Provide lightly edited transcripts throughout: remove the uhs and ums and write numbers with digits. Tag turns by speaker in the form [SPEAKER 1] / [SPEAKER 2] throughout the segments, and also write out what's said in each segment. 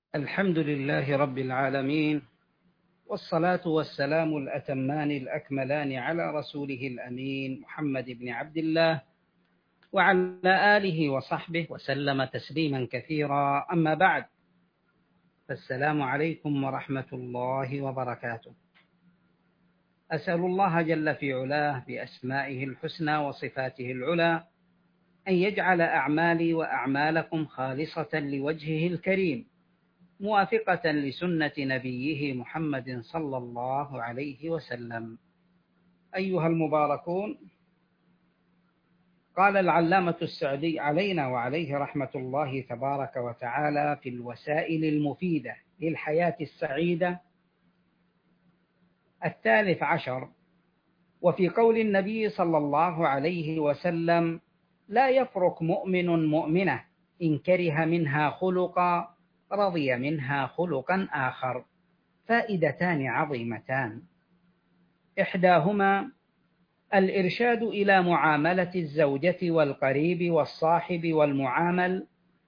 [SPEAKER 1] الحمد لله رب العالمين، والصلاة والسلام الأتمان الأكملان على رسوله الأمين محمد بن عبد الله وعلى آله وصحبه وسلم تسليما كثيرا. أما بعد، فالسلام عليكم ورحمة الله وبركاته. أسأل الله جل في علاه بأسمائه الحسنى وصفاته العلى أن يجعل أعمالي وأعمالكم خالصة لوجهه الكريم، موافقة لسنة نبيه محمد صلى الله عليه وسلم. أيها المباركون، قال العلامة السعدي علينا وعليه رحمة الله تبارك وتعالى في الوسائل المفيدة للحياة السعيدة 13، وفي قول النبي صلى الله عليه وسلم: لا يفرق مؤمن مؤمنة إن كره منها خلقا رضي منها خلقا آخر. فائدتان عظيمتان، إحداهما الإرشاد إلى معاملة الزوجة والقريب والصاحب والمعامل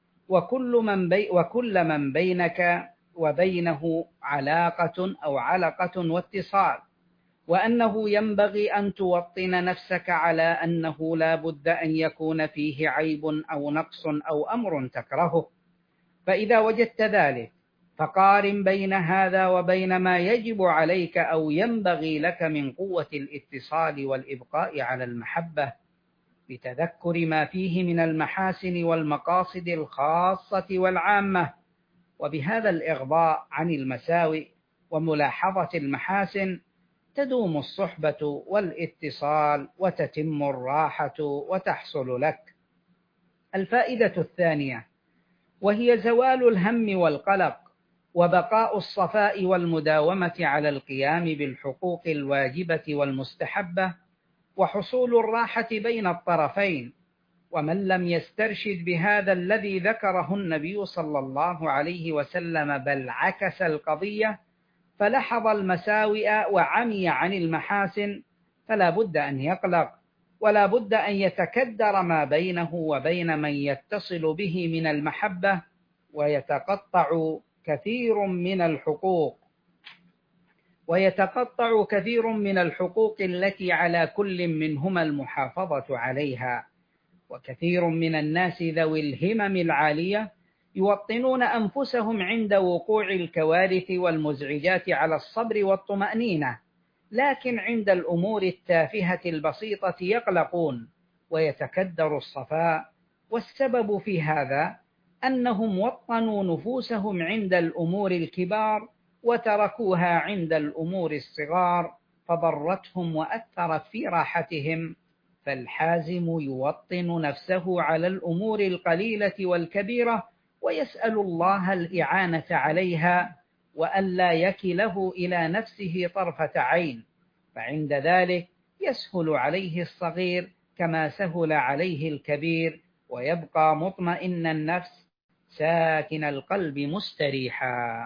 [SPEAKER 1] وكل من بينك وبينه علاقة أو علقة واتصال، وأنه ينبغي أن توطن نفسك على أنه لا بد أن يكون فيه عيب أو نقص أو أمر تكرهه، فإذا وجدت ذلك فقارن بين هذا وبين ما يجب عليك أو ينبغي لك من قوة الاتصال والإبقاء على المحبة، بتذكر ما فيه من المحاسن والمقاصد الخاصة والعامة، وبهذا الإغضاء عن المساوئ وملاحظة المحاسن تدوم الصحبة والاتصال وتتم الراحة وتحصل لك. الفائدة الثانية، وهي زوال الهم والقلق وبقاء الصفاء والمداومة على القيام بالحقوق الواجبة والمستحبة وحصول الراحة بين الطرفين. ومن لم يسترشد بهذا الذي ذكره النبي صلى الله عليه وسلم بل عكس القضية فلحظ المساوئ وعمي عن المحاسن، فلا بد أن يقلق، ولا بد أن يتكدر ما بينه وبين من يتصل به من المحبة، ويتقطع كثير من الحقوق التي على كل منهما المحافظة عليها. وكثير من الناس ذوي الهمم العالية يوطنون أنفسهم عند وقوع الكوارث والمزعجات على الصبر والطمأنينة، لكن عند الأمور التافهة البسيطة يقلقون ويتكدر الصفاء. والسبب في هذا أنهم وطنوا نفوسهم عند الأمور الكبار وتركوها عند الأمور الصغار، فضرتهم وأثرت في راحتهم. فالحازم يوطن نفسه على الأمور القليلة والكبيرة ويسأل الله الإعانة عليها، وألا يكله إلى نفسه طرفة عين، فعند ذلك يسهل عليه الصغير كما سهل عليه الكبير، ويبقى مطمئن النفس ساكن القلب مستريحا.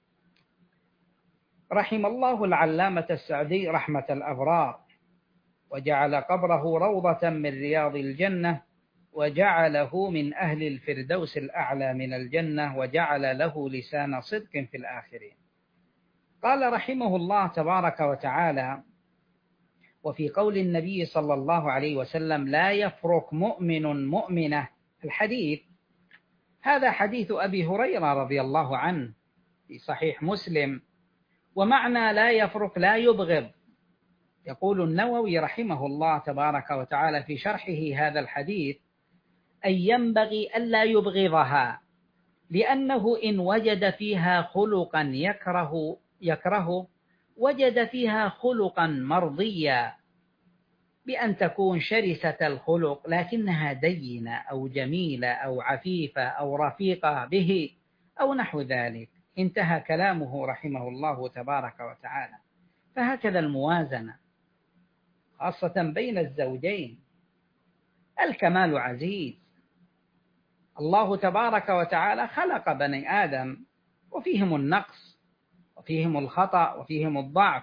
[SPEAKER 1] رحم الله العلامة السعدي رحمة الأبرار، وجعل قبره روضة من رياض الجنة، وجعله من أهل الفردوس الأعلى من الجنة، وجعل له لسان صدق في الآخرين. قال رحمه الله تبارك وتعالى: وفي قول النبي صلى الله عليه وسلم: لا يفرق مؤمن مؤمنة، الحديث هذا حديث أبي هريرة رضي الله عنه في صحيح مسلم، ومعنى لا يفرق لا يبغض. يقول النووي رحمه الله تبارك وتعالى في شرحه هذا الحديث: أي ينبغي ألا يبغضها، لأنه إن وجد فيها خلقا يكره وجد فيها خلقا مرضيا، بأن تكون شرسة الخلق لكنها دينة أو جميلة أو عفيفة أو رفيقة به أو نحو ذلك. انتهى كلامه رحمه الله تبارك وتعالى. فهكذا الموازنة خاصة بين الزوجين. الكمال عزيز، الله تبارك وتعالى خلق بني آدم وفيهم النقص وفيهم الخطأ وفيهم الضعف.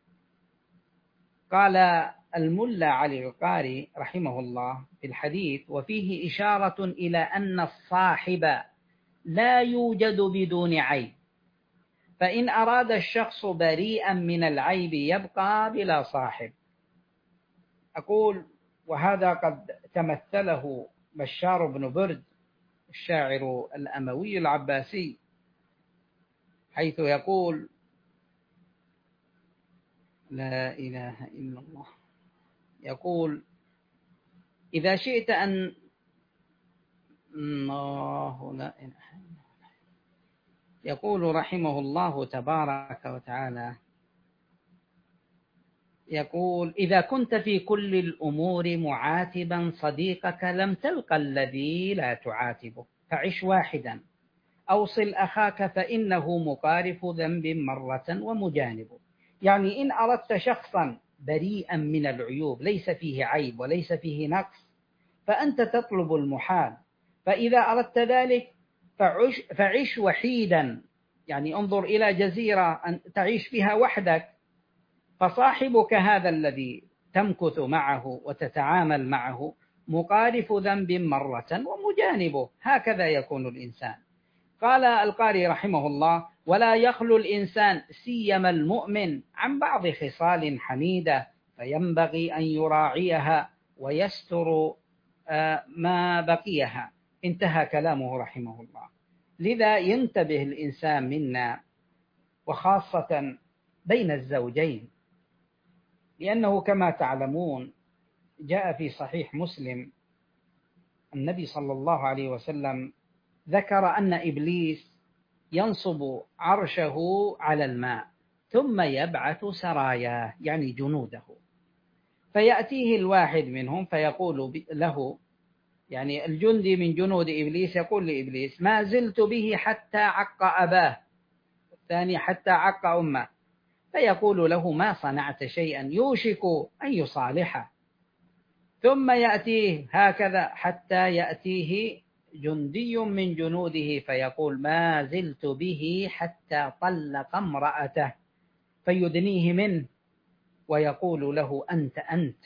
[SPEAKER 1] قال الملا علي القاري رحمه الله في الحديث: وفيه إشارة إلى أن الصاحب لا يوجد بدون عيب، فإن أراد الشخص بريئا من العيب يبقى بلا صاحب. أقول وهذا قد تمثله بشار بن برد الشاعر الأموي العباسي، حيث يقول: لا إله إلا الله، يقول: إذا شئت أن الله لا إله إلا الله، يقول رحمه الله تبارك وتعالى، يقول: إذا كنت في كل الأمور معاتبا صديقك لم تلق الذي لا تعاتبه، فعش واحدا، أوصل أخاك فإنه مقارف ذنب مرة ومجانبه. يعني إن أردت شخصا بريئا من العيوب ليس فيه عيب وليس فيه نقص فأنت تطلب المحال، فإذا أردت ذلك فعش وحيدا، يعني انظر إلى جزيرة أن تعيش فيها وحدك، فصاحبك هذا الذي تمكث معه وتتعامل معه مقارف ذنب مرة ومجانبه، هكذا يكون الإنسان. قال القاري رحمه الله: ولا يخلو الإنسان سيما المؤمن عن بعض خصال حميدة، فينبغي أن يراعيها ويستر ما بقيها. انتهى كلامه رحمه الله. لذا ينتبه الإنسان منا، وخاصة بين الزوجين، لأنه كما تعلمون جاء في صحيح مسلم النبي صلى الله عليه وسلم ذكر أن إبليس ينصب عرشه على الماء ثم يبعث سراياه، يعني جنوده، فيأتيه الواحد منهم فيقول له، يعني الجندي من جنود إبليس يقول لإبليس: ما زلت به حتى عق أباه، الثاني حتى عق أمه، فيقول له: ما صنعت شيئا يوشك أن يصالحه، ثم يأتيه هكذا حتى يأتيه جندي من جنوده فيقول: ما زلت به حتى طلق امرأته، فيدنيه منه ويقول له: أنت.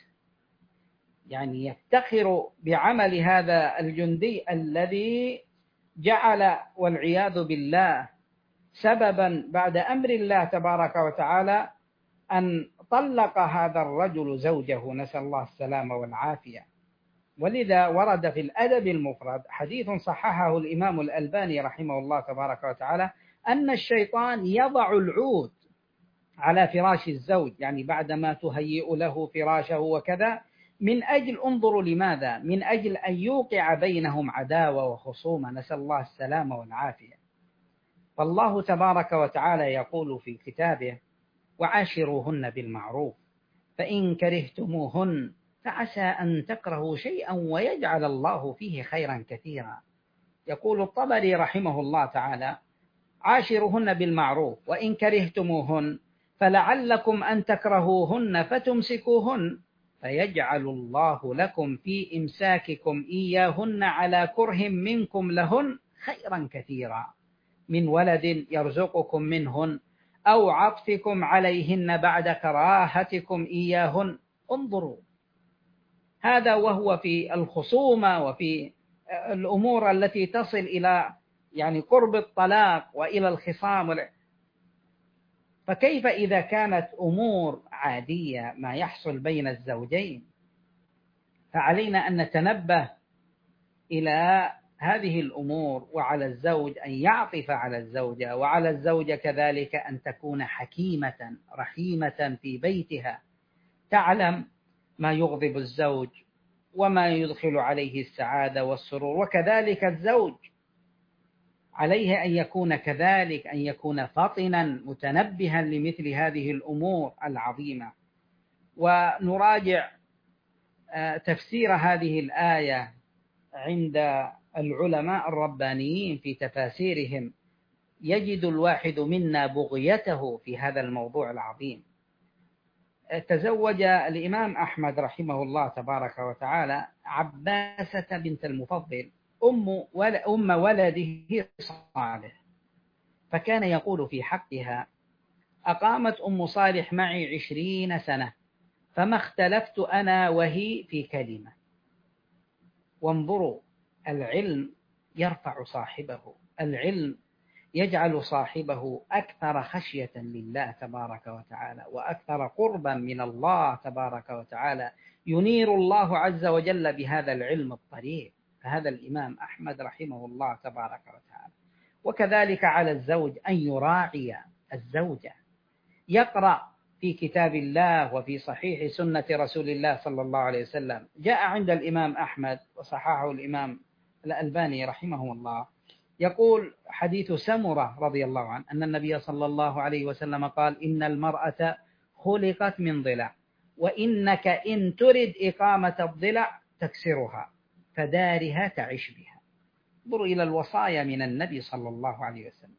[SPEAKER 1] يعني يفتخر بعمل هذا الجندي الذي جعل والعياذ بالله سببا بعد أمر الله تبارك وتعالى أن طلق هذا الرجل زوجه، نسأل الله السلامة والعافية. ولذا ورد في الأدب المفرد حديث صححه الإمام الألباني رحمه الله تبارك وتعالى أن الشيطان يضع العود على فراش الزوج، يعني بعدما تهيئ له فراشه وكذا، من أجل، انظروا لماذا، من أجل أن يوقع بينهم عداوة وخصومة، نسأل الله السلامة والعافية. فالله تبارك وتعالى يقول في كتابه: وعاشروهن بالمعروف فإن كرهتموهن فعسى أن تكرهوا شيئا ويجعل الله فيه خيرا كثيرا. يقول الطبري رحمه الله تعالى: عاشروهن بالمعروف وإن كرهتموهن فلعلكم أن تكرهوهن فتمسكوهن فيجعل الله لكم في إمساككم إياهن على كره منكم لهن خيرا كثيرا، من ولد يرزقكم منهن أو عطفكم عليهن بعد كراهتكم إياهن. انظروا، هذا وهو في الخصومة وفي الأمور التي تصل إلى يعني قرب الطلاق وإلى الخصام. فكيف إذا كانت أمور عادية ما يحصل بين الزوجين؟ فعلينا أن نتنبه إلى هذه الأمور، وعلى الزوج أن يعطف على الزوجة، وعلى الزوجة كذلك أن تكون حكيمة رحيمة في بيتها، تعلم ما يغضب الزوج وما يدخل عليه السعادة والسرور، وكذلك الزوج عليه أن يكون كذلك، أن يكون فطنا متنبها لمثل هذه الأمور العظيمة. ونراجع تفسير هذه الآية عند العلماء الربانيين في تفاسيرهم، يجد الواحد منا بغيته في هذا الموضوع العظيم. تزوج الإمام أحمد رحمه الله تبارك وتعالى عباسة بنت المفضل أم ولده صالح، فكان يقول في حقها: أقامت أم صالح معي 20 سنة فما اختلفت أنا وهي في كلمة. وانظروا، العلم يرفع صاحبه، العلم يجعل صاحبه أكثر خشية لله تبارك وتعالى وأكثر قربا من الله تبارك وتعالى، ينير الله عز وجل بهذا العلم الطريق. فهذا الإمام أحمد رحمه الله تبارك وتعالى. وكذلك على الزوج أن يراعي الزوجة، يقرأ في كتاب الله وفي صحيح سنة رسول الله صلى الله عليه وسلم. جاء عند الإمام أحمد وصححه الإمام الألباني رحمه الله، يقول حديث سمرة رضي الله عنه أن النبي صلى الله عليه وسلم قال: إن المرأة خلقت من ضلع، وإنك إن ترد إقامة الضلع تكسرها، فدارها تعيش بها. انظروا إلى الوصايا من النبي صلى الله عليه وسلم.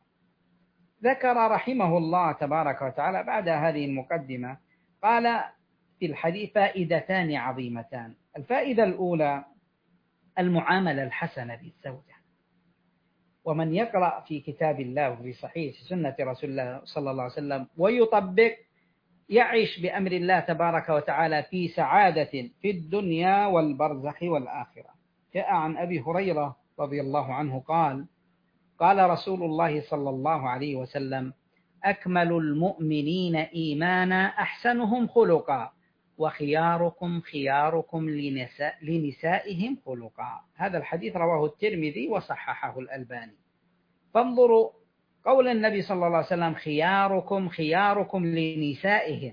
[SPEAKER 1] ذكر رحمه الله تبارك وتعالى بعد هذه المقدمة، قال في الحديث فائدتان عظيمتان. الفائدة الأولى المعاملة الحسنة بالزوجة. ومن يقرأ في كتاب الله وفي صحيح سنة رسول الله صلى الله عليه وسلم ويطبق، يعيش بأمر الله تبارك وتعالى في سعادة في الدنيا والبرزخ والآخرة. جاء عن أبي هريرة رضي الله عنه قال: قال رسول الله صلى الله عليه وسلم: أكمل المؤمنين إيمانا أحسنهم خلقا، وخياركم خياركم لنسائهم خلقا. هذا الحديث رواه الترمذي وصححه الألباني. فانظروا قول النبي صلى الله عليه وسلم: خياركم خياركم لنسائهم.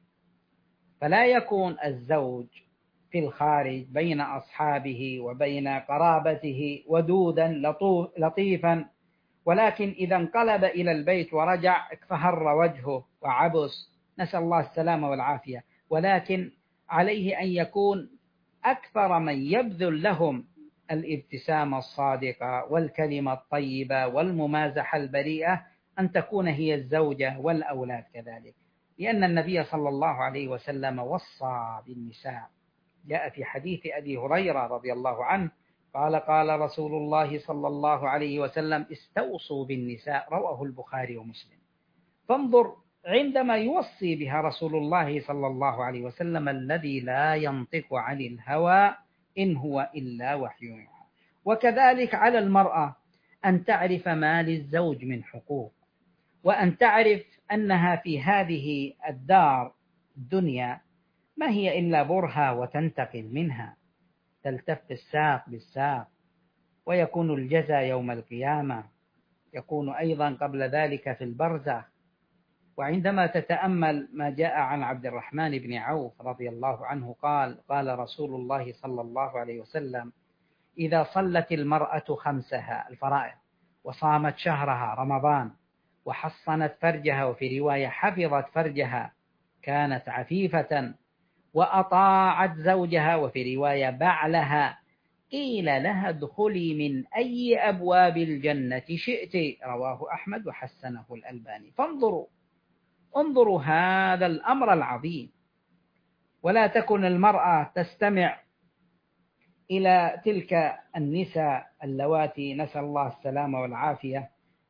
[SPEAKER 1] فلا يكون الزوج في الخارج بين أصحابه وبين قرابته ودودا لطيفا، ولكن إذا انقلب إلى البيت ورجع اكفهر وجهه وعبس، نسأل الله السلامة والعافية. ولكن عليه أن يكون أكثر من يبذل لهم الابتسامة الصادقة والكلمة الطيبة والممازحة البريئة، أن تكون هي الزوجة والأولاد كذلك، لأن النبي صلى الله عليه وسلم وصى بالنساء. جاء في حديث أبي هريرة رضي الله عنه قال: قال رسول الله صلى الله عليه وسلم: استوصوا بالنساء، رواه البخاري ومسلم. فانظر عندما يوصي بها رسول الله صلى الله عليه وسلم الذي لا ينطق عن الهوى إن هو إلا وحي يوحى. وكذلك على المرأة أن تعرف ما للزوج من حقوق، وأن تعرف أنها في هذه الدار الدنيا ما هي إلا برهة وتنتقل منها، تلتف الساق بالساق، ويكون الجزاء يوم القيامة، يكون أيضا قبل ذلك في البرزخ. وعندما تتأمل ما جاء عن عبد الرحمن بن عوف رضي الله عنه قال: قال رسول الله صلى الله عليه وسلم: إذا صلت المرأة خمسها الفرائض، وصامت شهرها رمضان، وحصنت فرجها، وفي رواية حفظت فرجها، كانت عفيفة، وأطاعت زوجها، وفي رواية بعلها، قيل لها ادخلي من أي أبواب الجنة شئت، رواه أحمد وحسنه الألباني. انظروا هذا الأمر العظيم. ولا تكن المرأة تستمع إلى تلك النساء اللواتي نسأل الله السلامة والعافية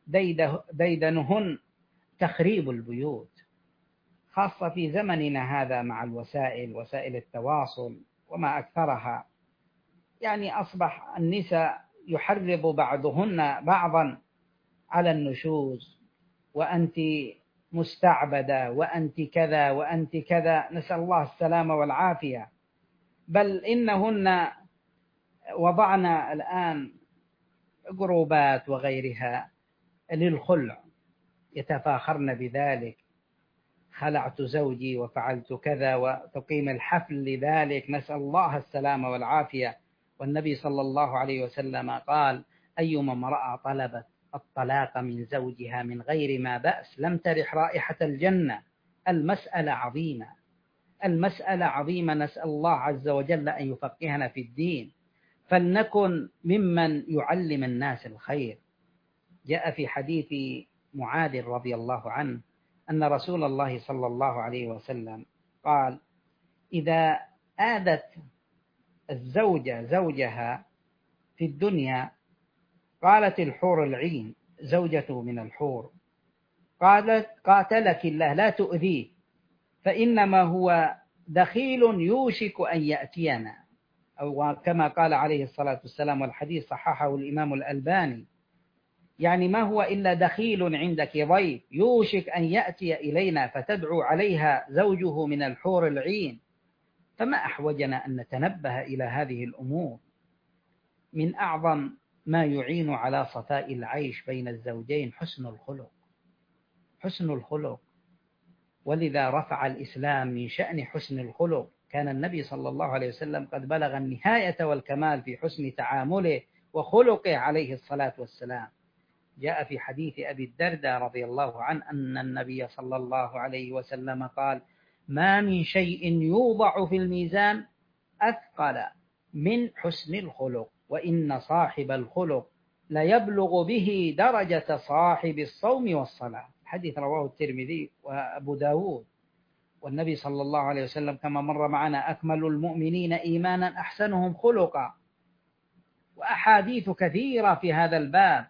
[SPEAKER 1] ديدنهن تخريب البيوت، خاصة في زمننا هذا مع وسائل التواصل وما أكثرها. يعني أصبح النساء يحرض بعضهن بعضا على النشوز، وأنت مستعبدة، وأنت كذا وأنت كذا، نسأل الله السلامة والعافية. بل إنهن وضعن الآن جروبات وغيرها للخلع، يتفاخرن بذلك: خلعت زوجي وفعلت كذا، وتقيم الحفل لذلك، نسأل الله السلامة والعافية. والنبي صلى الله عليه وسلم قال: أيما امرأة طلبت الطلاق من زوجها من غير ما بأس لم ترح رائحة الجنة. المسألة عظيمة، المسألة عظيمة، نسأل الله عز وجل أن يفقهنا في الدين، فلنكن ممن يعلم الناس الخير. جاء في حديث معاذ رضي الله عنه أن رسول الله صلى الله عليه وسلم قال: إذا آذت الزوجة زوجها في الدنيا، قالت الحور العين زوجته من الحور، قالت: قاتلك الله لا تؤذيه، فإنما هو دخيل يوشك أن يأتينا، أو كما قال عليه الصلاة والسلام، والحديث صححه الإمام الألباني. يعني ما هو إلا دخيل عندك ضيف يوشك أن يأتي إلينا فتدعو عليها زوجه من الحور العين. فما أحوجنا أن نتنبه إلى هذه الأمور. من أعظم ما يعين على صفاء العيش بين الزوجين حسن الخلق، حسن الخلق. ولذا رفع الإسلام من شأن حسن الخلق. كان النبي صلى الله عليه وسلم قد بلغ النهاية والكمال في حسن تعامله وخلقه عليه الصلاة والسلام. جاء في حديث أبي الدرداء رضي الله عنه أن النبي صلى الله عليه وسلم قال: ما من شيء يوضع في الميزان أثقل من حسن الخلق، وإن صاحب الخلق ليبلغ به درجة صاحب الصوم والصلاة. حديث رواه الترمذي وأبو داود. والنبي صلى الله عليه وسلم كما مر معنا: أكمل المؤمنين إيمانا أحسنهم خلقا. وأحاديث كثيرة في هذا الباب.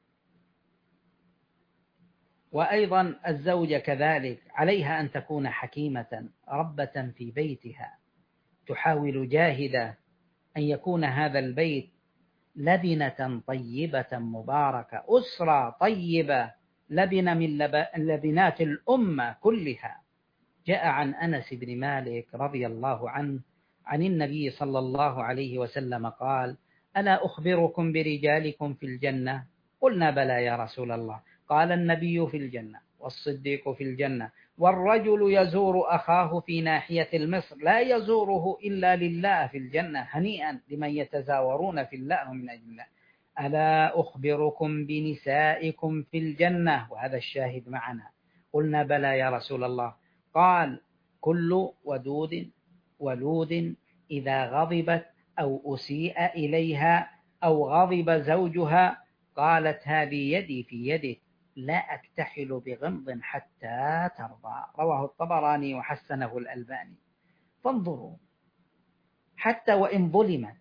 [SPEAKER 1] وأيضا الزوجة كذلك عليها أن تكون حكيمة ربة في بيتها، تحاول جاهدة أن يكون هذا البيت لبنة طيبة مباركة، أسرة طيبة، لبنة من لبنات الأمة كلها. جاء عن أنس بن مالك رضي الله عنه عن النبي صلى الله عليه وسلم قال: ألا أخبركم برجالكم في الجنة؟ قلنا: بلى يا رسول الله. قال: النبي في الجنة، والصديق في الجنة، والرجل يزور أخاه في ناحية المصر لا يزوره إلا لله في الجنة، هنيئا لمن يتزاورون في الله من أجل الله. ألا أخبركم بنسائكم في الجنة؟ وهذا الشاهد معنا. قلنا: بلى يا رسول الله. قال: كل ودود ولود إذا غضبت أو أسيء إليها أو غضب زوجها قالت: هذه يدي في يدك لا أكتحل بغمض حتى ترضى. رواه الطبراني وحسنه الألباني. فانظروا، حتى وإن ظلمت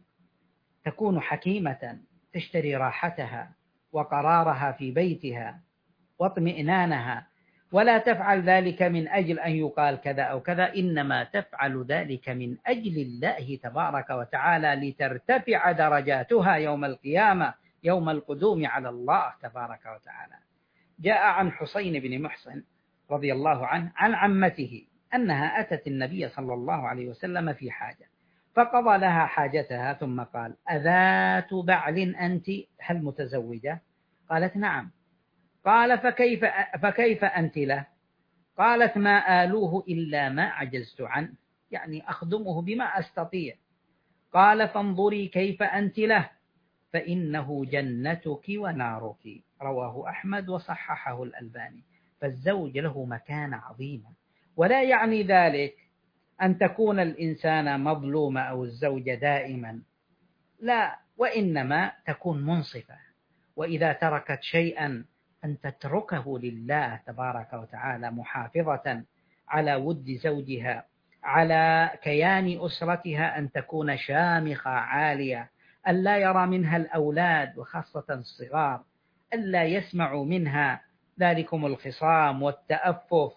[SPEAKER 1] تكون حكيمة، تشتري راحتها وقرارها في بيتها واطمئنانها، ولا تفعل ذلك من أجل أن يقال كذا أو كذا، إنما تفعل ذلك من أجل الله تبارك وتعالى لترتفع درجاتها يوم القيامة، يوم القدوم على الله تبارك وتعالى. جاء عن حسين بن محصن رضي الله عنه عن عمته أنها أتت النبي صلى الله عليه وسلم في حاجة، فقضى لها حاجتها ثم قال: أذات بعل أنت؟ هل متزوجة؟ قالت: نعم. قال: فكيف أنت له؟ قالت: ما آلوه إلا ما عجزت عنه، يعني أخدمه بما أستطيع. قال: فانظري كيف أنت له، فإنه جنتك ونارك. رواه أحمد وصححه الألباني. فالزوج له مكانة عظيمة، ولا يعني ذلك أن تكون الإنسان مظلومة أو الزوجة دائما، لا، وإنما تكون منصفة، وإذا تركت شيئا أن تتركه لله تبارك وتعالى، محافظة على ود زوجها، على كيان أسرتها، أن تكون شامخة عالية، ألا يرى منها الأولاد وخاصة الصغار، ألا يسمعوا منها ذلكم الخصام والتأفف.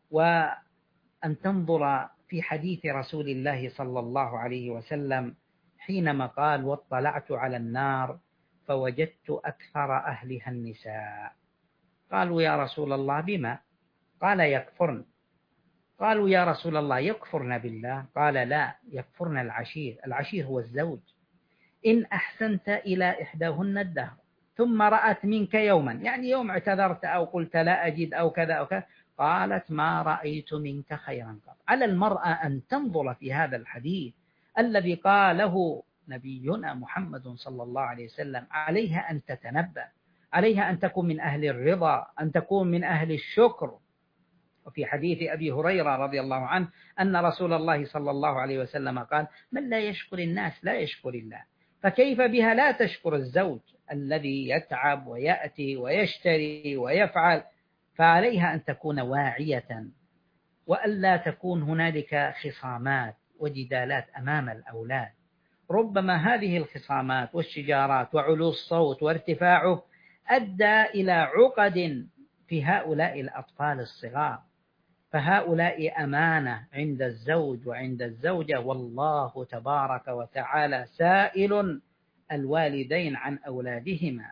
[SPEAKER 1] وأن تنظر في حديث رسول الله صلى الله عليه وسلم حينما قال: واطلعت على النار فوجدت أكثر أهلها النساء. قالوا: يا رسول الله بما؟ قال: يكفرن. قالوا: يا رسول الله يكفرن بالله؟ قال: لا، يكفرن العشير. العشير هو الزوج. إن أحسنت إلى إحداهن الدهر ثم رأت منك يوما، يعني يوم اعتذرت أو قلت لا أجد أو كذا أو كذا، قالت: ما رأيت منك خيرا قط. على المرأة أن تنظر في هذا الحديث الذي قاله نبينا محمد صلى الله عليه وسلم، عليها أن تتنبأ، عليها أن تكون من أهل الرضا، أن تكون من أهل الشكر. وفي حديث أبي هريرة رضي الله عنه أن رسول الله صلى الله عليه وسلم قال: من لا يشكر الناس لا يشكر الله. فكيف بها لا تشكر الزوج الذي يتعب ويأتي ويشتري ويفعل؟ فعليها أن تكون واعية، وألا تكون هنالك خصامات وجدالات أمام الأولاد. ربما هذه الخصامات والشجارات وعلو الصوت وارتفاعه أدى إلى عقد في هؤلاء الأطفال الصغار. فهؤلاء أمانة عند الزوج وعند الزوجة، والله تبارك وتعالى سائل الوالدين عن أولادهما.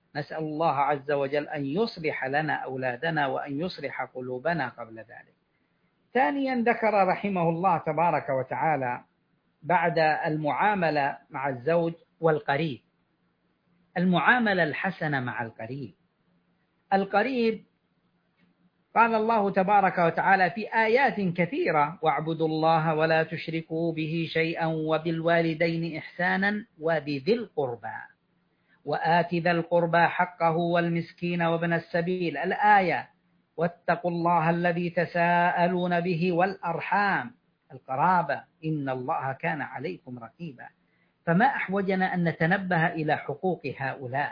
[SPEAKER 1] نسأل الله عز وجل أن يصلح لنا أولادنا وأن يصلح قلوبنا قبل ذلك. ثانيا ذكر رحمه الله تبارك وتعالى بعد المعاملة مع الزوج والقريب المعاملة الحسنة مع القريب. القريب قال الله تبارك وتعالى في آيات كثيرة: واعبدوا الله ولا تشركوا به شيئا وبالوالدين إحسانا وبذي القربى وآت ذا القربى حقه والمسكين وابن السبيل، الآية. واتقوا الله الذي تساءلون به والأرحام، القرابة، إن الله كان عليكم رقيبا. فما أحوجنا أن نتنبه إلى حقوق هؤلاء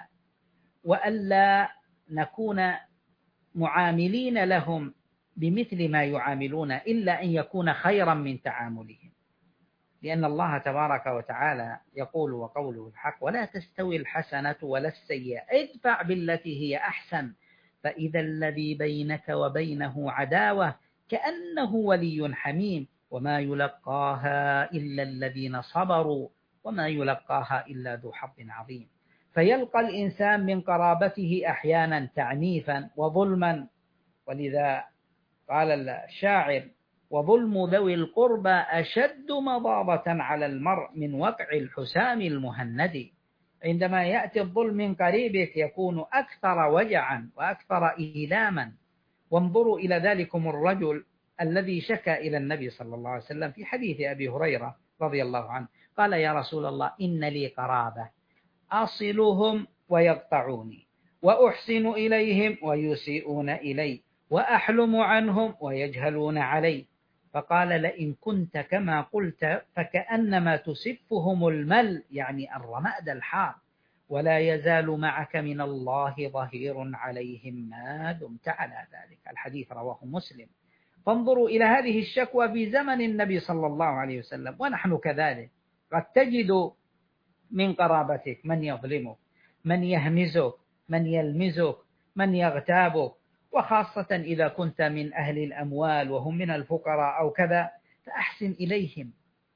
[SPEAKER 1] وألا نكون معاملين لهم بمثل ما يعاملون إلا أن يكون خيرا من تعاملهم، لأن الله تبارك وتعالى يقول وقوله الحق: ولا تستوي الحسنة ولا السيئة ادفع بالتي هي أحسن فإذا الذي بينك وبينه عداوة كأنه ولي حميم وما يلقاها إلا الذين صبروا وما يلقاها إلا ذو حظ عظيم. فيلقى الإنسان من قرابته أحيانا تعنيفا وظلما، ولذا قال الشاعر: وظلم ذوي القربى أشد مضاضة على المرء من وقع الحسام المهند. عندما يأتي الظلم من قريبك يكون أكثر وجعا وأكثر إيلاما. وانظروا إلى ذلكم الرجل الذي شكى إلى النبي صلى الله عليه وسلم في حديث أبي هريرة رضي الله عنه، قال: يا رسول الله إن لي قرابة أصلهم ويقطعوني وأحسن إليهم ويسيئون إلي وأحلم عنهم ويجهلون علي. فقال: لئن كنت كما قلت فكأنما تسفهم المل، يعني الرماد الحار، ولا يزال معك من الله ظهير عليهم ما دمت على ذلك. الحديث رواه مسلم. فانظروا إلى هذه الشكوى في زمن النبي صلى الله عليه وسلم، ونحن كذلك. قد تجد من قرابتك من يظلمك، من يهمزك، من يلمزك، من يغتابك، وخاصة إذا كنت من أهل الأموال وهم من الفقراء أو كذا، فأحسن إليهم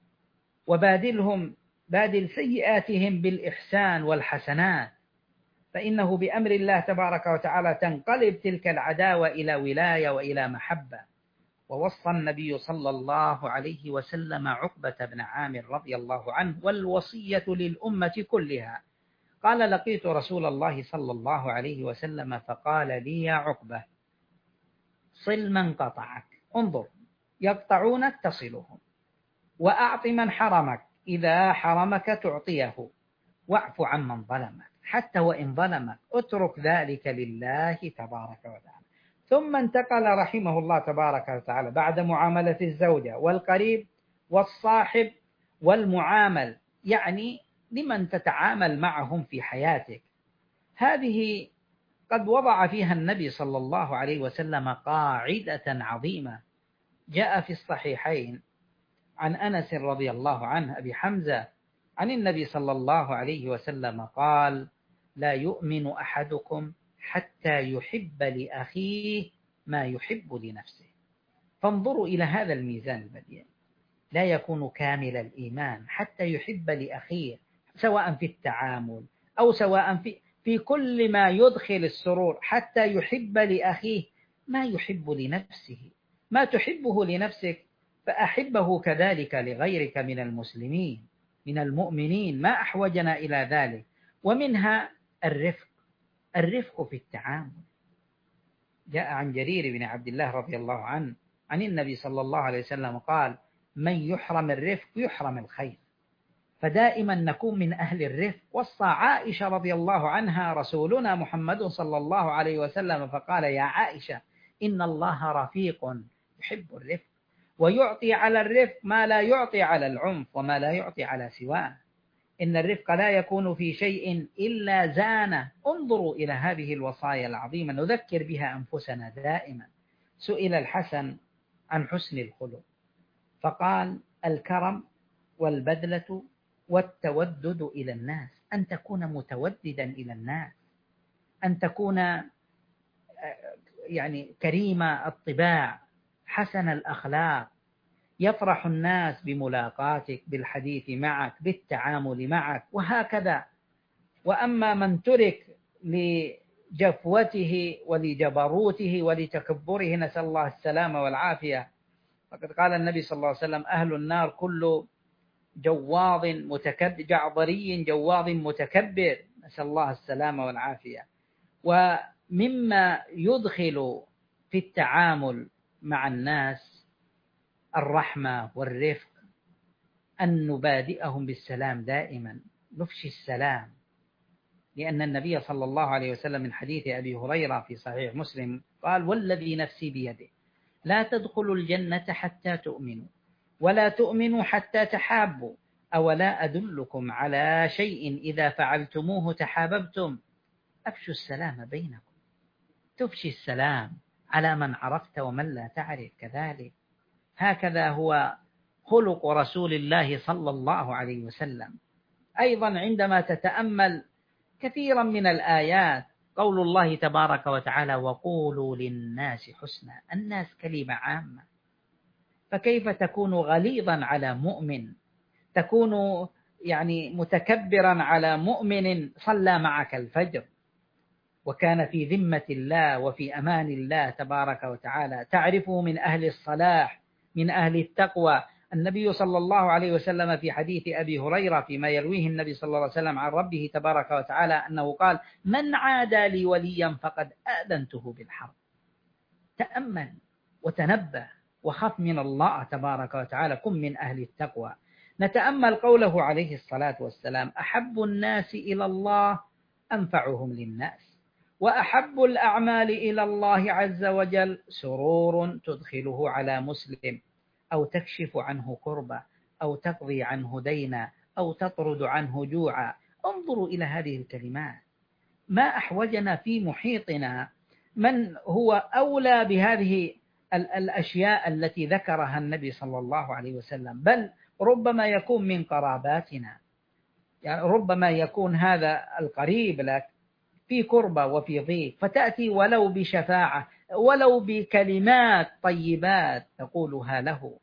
[SPEAKER 1] بادل سيئاتهم بالإحسان والحسنات، فإنه بأمر الله تبارك وتعالى تنقلب تلك العداوة إلى ولاية وإلى محبة. ووصى النبي صلى الله عليه وسلم عقبة بن عامر رضي الله عنه، والوصية للأمة كلها. قال: لقيت رسول الله صلى الله عليه وسلم فقال لي: يا عقبة صل من قطعك، انظر، يقطعونك تصلهم، وأعط من حرمك إذا حرمك تعطيه، واعف عن من ظلمك حتى وإن ظلمك، اترك ذلك لله تبارك وتعالى. ثم انتقل رحمه الله تبارك وتعالى بعد معاملة الزوجة والقريب والصاحب والمعامل، يعني لمن تتعامل معهم في حياتك. هذه قد وضع فيها النبي صلى الله عليه وسلم قاعدة عظيمة. جاء في الصحيحين عن أنس رضي الله عنه أبي حمزة عن النبي صلى الله عليه وسلم قال: لا يؤمن أحدكم حتى يحب لأخيه ما يحب لنفسه. فانظروا إلى هذا الميزان البديع، لا يكون كامل الإيمان حتى يحب لأخيه، سواء في التعامل أو سواء في كل ما يدخل السرور، حتى يحب لأخيه ما يحب لنفسه. ما تحبه لنفسك فأحبه كذلك لغيرك من المسلمين من المؤمنين، ما أحوجنا إلى ذلك. ومنها الرفق في التعامل. جاء عن جرير بن عبد الله رضي الله عنه عن النبي صلى الله عليه وسلم قال: من يحرم الرفق يحرم الخير. فدائما نكون من أهل الرفق. وصى عائشة رضي الله عنها رسولنا محمد صلى الله عليه وسلم فقال: يا عائشة إن الله رفيق يحب الرفق، ويعطي على الرفق ما لا يعطي على العنف وما لا يعطي على سواه. إن الرفق لا يكون في شيء إلا زانه. انظروا إلى هذه الوصايا العظيمة نذكر بها أنفسنا دائما. سئل الحسن عن حسن الخلق فقال: الكرم والبذلة والتودد إلى الناس، أن تكون متوددا إلى الناس، أن تكون يعني كريم الطباع حسن الأخلاق، يفرح الناس بملاقاتك، بالحديث معك، بالتعامل معك، وهكذا. وأما من ترك لجفوته ولجبروته ولتكبره، نسأل الله السلامة والعافية. فقد قال النبي صلى الله عليه وسلم: أهل النار كل جواظ متكبر، جعضري جواظ متكبر، نسأل الله السلامة والعافية. ومما يدخل في التعامل مع الناس الرحمة والرفق، أن نبادئهم بالسلام دائما، نفشي السلام، لأن النبي صلى الله عليه وسلم من حديث أبي هريرة في صحيح مسلم قال: والذي نفسي بيده لا تدخلوا الجنة حتى تؤمنوا ولا تؤمنوا حتى تحابوا، أولا أدلكم على شيء إذا فعلتموه تحاببتم؟ أفشوا السلام بينكم. تفشي السلام على من عرفت ومن لا تعرف كذلك. هكذا هو خلق رسول الله صلى الله عليه وسلم. أيضا عندما تتأمل كثيرا من الآيات، قول الله تبارك وتعالى: وقولوا للناس حسنا. الناس كلمة عامة، فكيف تكون غليظا على مؤمن، تكون يعني متكبرا على مؤمن صلى معك الفجر وكان في ذمة الله وفي أمان الله تبارك وتعالى، تعرفه من أهل الصلاح من أهل التقوى. النبي صلى الله عليه وسلم في حديث أبي هريرة فيما يرويه النبي صلى الله عليه وسلم عن ربه تبارك وتعالى أنه قال: من عادى لي وليا فقد آذنته بالحرب. تأمل وتنبه وخف من الله تبارك وتعالى، كن من أهل التقوى. نتأمل قوله عليه الصلاة والسلام: أحب الناس إلى الله أنفعهم للناس، وأحب الأعمال إلى الله عز وجل سرور تدخله على مسلم، أو تكشف عنه كربة، أو تقضي عنه دينا، أو تطرد عنه جوعا. انظروا إلى هذه الكلمات، ما أحوجنا في محيطنا من هو أولى بهذه الأشياء التي ذكرها النبي صلى الله عليه وسلم، بل ربما يكون من قراباتنا، يعني ربما يكون هذا القريب لك في كربة وفي ضيق، فتأتي ولو بشفاعة ولو بكلمات طيبات تقولها له،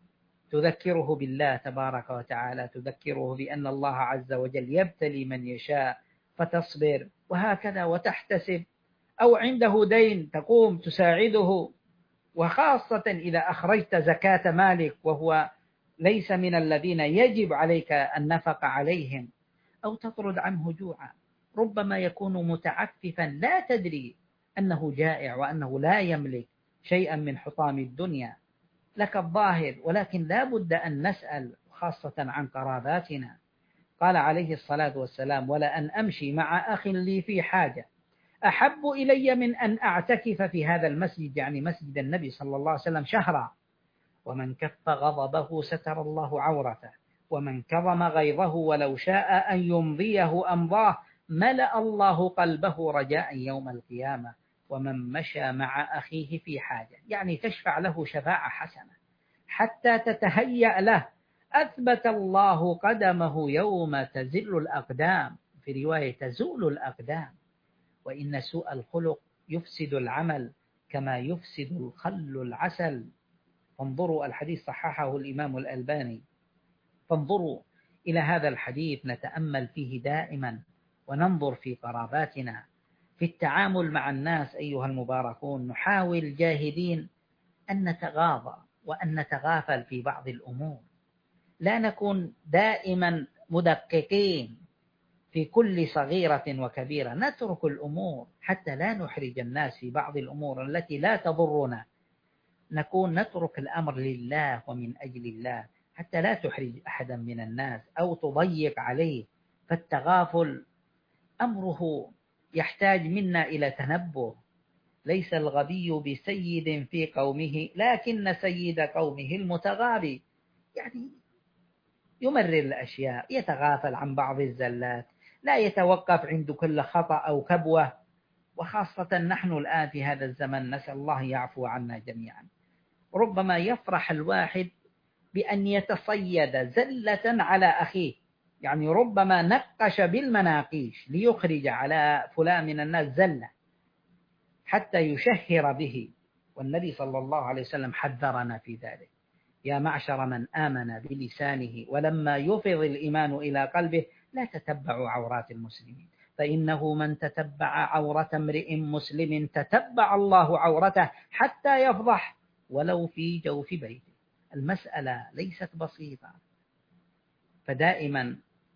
[SPEAKER 1] تذكره بالله تبارك وتعالى، تذكره بأن الله عز وجل يبتلي من يشاء فتصبر، وهكذا وتحتسب. أو عنده دين تقوم تساعده، وخاصة إذا أخرجت زكاة مالك وهو ليس من الذين يجب عليك النفقة عليهم، أو تطرد عنه جوعا. ربما يكون متعففا لا تدري أنه جائع وأنه لا يملك شيئا من حطام الدنيا، لك الظاهر، ولكن لا بد أن نسأل خاصة عن قراباتنا. قال عليه الصلاة والسلام: ولا أن أمشي مع أخ لي في حاجة أحب إلي من أن أعتكف في هذا المسجد، يعني مسجد النبي صلى الله عليه وسلم، شهرا. ومن كف غضبه ستر الله عورته، ومن كظم غيظه ولو شاء أن يمضيه أمضاه ملأ الله قلبه رجاء يوم القيامة. ومن مشى مع أخيه في حاجة، يعني تشفع له شفاعة حسنة حتى تتهيأ له، أثبت الله قدمه يوم تزل الأقدام، في رواية تزول الأقدام. وإن سوء الخلق يفسد العمل كما يفسد الخل العسل. فانظروا، الحديث صححه الإمام الألباني. فانظروا إلى هذا الحديث، نتأمل فيه دائما، وننظر في قراباتنا في التعامل مع الناس. أيها المباركون، نحاول جاهدين أن نتغاضى وأن نتغافل في بعض الأمور، لا نكون دائما مدققين في كل صغيرة وكبيرة، نترك الأمور حتى لا نحرج الناس في بعض الأمور التي لا تضرنا، نترك الأمر لله ومن أجل الله حتى لا تحرج أحدا من الناس أو تضيق عليه. فالتغافل أمره يحتاج منا إلى تنبه. ليس الغبي بسيد في قومه لكن سيد قومه المتغابي، يعني يمرر الأشياء، يتغافل عن بعض الزلات، لا يتوقف عند كل خطأ أو كبوة. وخاصة نحن الآن في هذا الزمن، نسأل الله يعفو عنا جميعا، ربما يفرح الواحد بأن يتصيد زلة على أخيه، يعني ربما نقش بالمناقيش ليخرج على فلان من الناس زلة حتى يشهر به. والنبي صلى الله عليه وسلم حذرنا في ذلك: يا معشر من آمن بلسانه ولما يفض الإيمان إلى قلبه لا تتبعوا عورات المسلمين، فإنه من تتبع عورة امرئ مسلم تتبع الله عورته حتى يفضح ولو في جوف بيته. المسألة ليست بسيطة، فدائما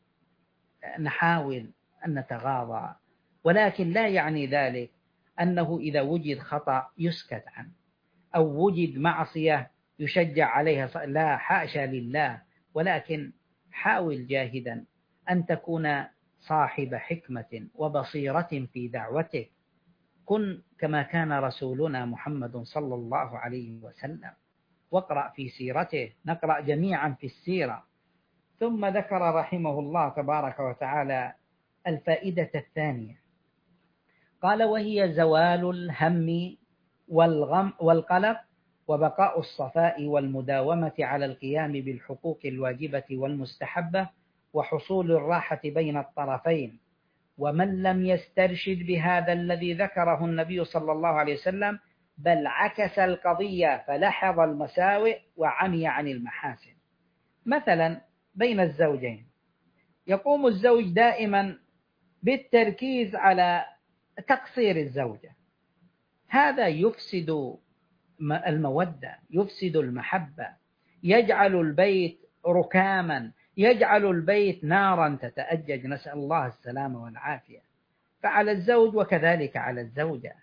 [SPEAKER 1] نحاول أن نتغاضى، ولكن لا يعني ذلك أنه إذا وجد خطأ يسكت عنه أو وجد معصية يشجع عليها، لا، حاشا لله، ولكن حاول جاهدا أن تكون صاحب حكمة وبصيرة في دعوتك. كن كما كان رسولنا محمد صلى الله عليه وسلم، واقرأ في سيرته، نقرأ جميعا في السيرة. ثم ذكر رحمه الله تبارك وتعالى الفائدة الثانية، قال: وهي زوال الهم والغم والقلق، وبقاء الصفاء والمداومة على القيام بالحقوق الواجبة والمستحبة، وحصول الراحة بين الطرفين. ومن لم يسترشد بهذا الذي ذكره النبي صلى الله عليه وسلم بل عكس القضية فلاحظ المساوئ وعمي عن المحاسن. مثلا بين الزوجين يقوم الزوج دائما بالتركيز على تقصير الزوجة، هذا يفسد المودة، يفسد المحبة، يجعل البيت ركاما، يجعل البيت نارا تتأجج، نسأل الله السلامة والعافية. فعلى الزوج وكذلك على الزوجة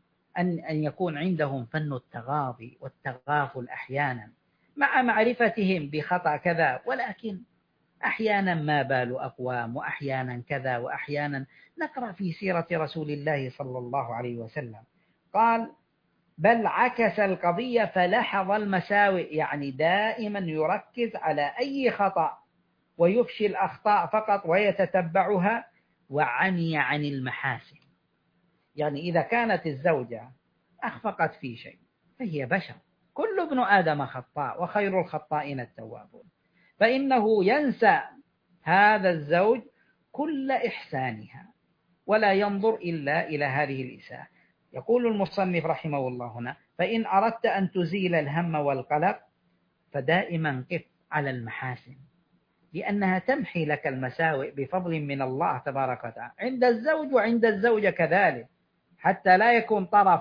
[SPEAKER 1] أن يكون عندهم فن التغاضي والتغافل أحيانا مع معرفتهم بخطأ كذا، ولكن أحيانا ما بال أقوام، وأحيانا كذا، وأحيانا نقرأ في سيرة رسول الله صلى الله عليه وسلم قال: بل عكس القضية فلاحظ المساوئ، يعني دائما يركز على أي خطأ ويفشي الأخطاء فقط ويتتبعها، وعمي عن المحاسن. يعني إذا كانت الزوجة أخفقت في شيء فهي بشر، كل ابن آدم خطاء وخير الخطائين التوابون، فإنه ينسى هذا الزوج كل إحسانها ولا ينظر إلا إلى هذه الإساءة. يقول المصنف رحمه الله هنا: فإن أردت أن تزيل الهم والقلق فدائما قف على المحاسن، لأنها تمحي لك المساوئ بفضل من الله تبارك وتعالى عند الزوج وعند الزوجة كذلك، حتى لا يكون طرف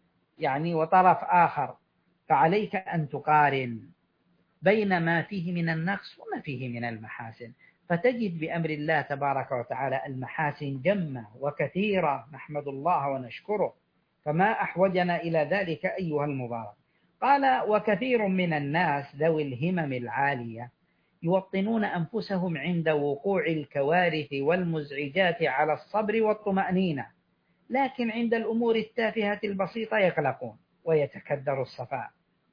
[SPEAKER 1] وطرف آخر. فعليك أن تقارن بين ما فيه من النقص وما فيه من المحاسن، فتجد بأمر الله تبارك وتعالى المحاسن جمة وكثيرة، نحمد الله ونشكره، فما أحوجنا إلى ذلك أيها المبارك. قال: وكثير من الناس ذوي الهمم العالية يوطنون أنفسهم عند وقوع الكوارث والمزعجات على الصبر والطمأنينة، لكن عند الأمور التافهة البسيطة يقلقون ويتكدر الصفاء.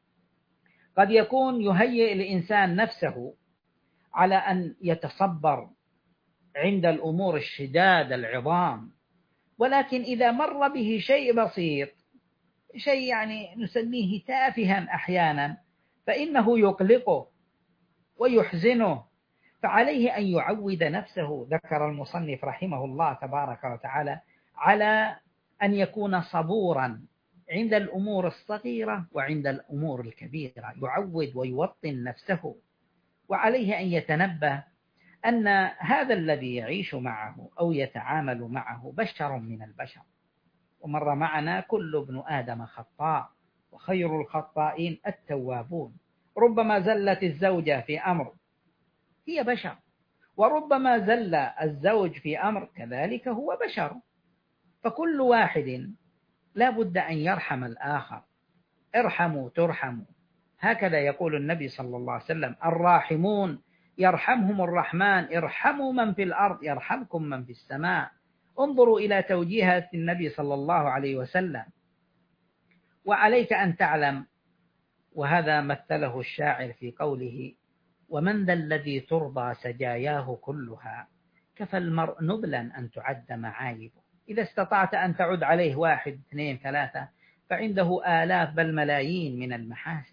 [SPEAKER 1] قد يكون يهيئ الإنسان نفسه على أن يتصبر عند الأمور الشداد العظام، ولكن إذا مر به شيء بسيط، شيء نسميه تافها أحيانا، فإنه يقلقه ويحزنه، فعليه أن يعود نفسه. ذكر المصنف رحمه الله تبارك وتعالى على أن يكون صبورا عند الأمور الصغيرة وعند الأمور الكبيرة، يعود ويوطن نفسه، وعليه أن يتنبه أن هذا الذي يعيش معه أو يتعامل معه بشر من البشر، ومر معنا كل ابن آدم خطاء وخير الخطائين التوابون. ربما زلت الزوجة في أمر، هي بشر، وربما زل الزوج في أمر كذلك هو بشر، فكل واحد لا بد أن يرحم الآخر. ارحموا ترحموا، هكذا يقول النبي صلى الله عليه وسلم: الراحمون يرحمهم الرحمن، ارحموا من في الأرض يرحمكم من في السماء. انظروا إلى توجيهات النبي صلى الله عليه وسلم. وعليك أن تعلم، وهذا مثله الشاعر في قوله: ومن ذا الذي ترضى سجاياه كلها، كفى المرء نبلا أن تعد معايبه. إذا استطعت أن تعد عليه 1 2 3 فعنده آلاف بل ملايين من المحاسن.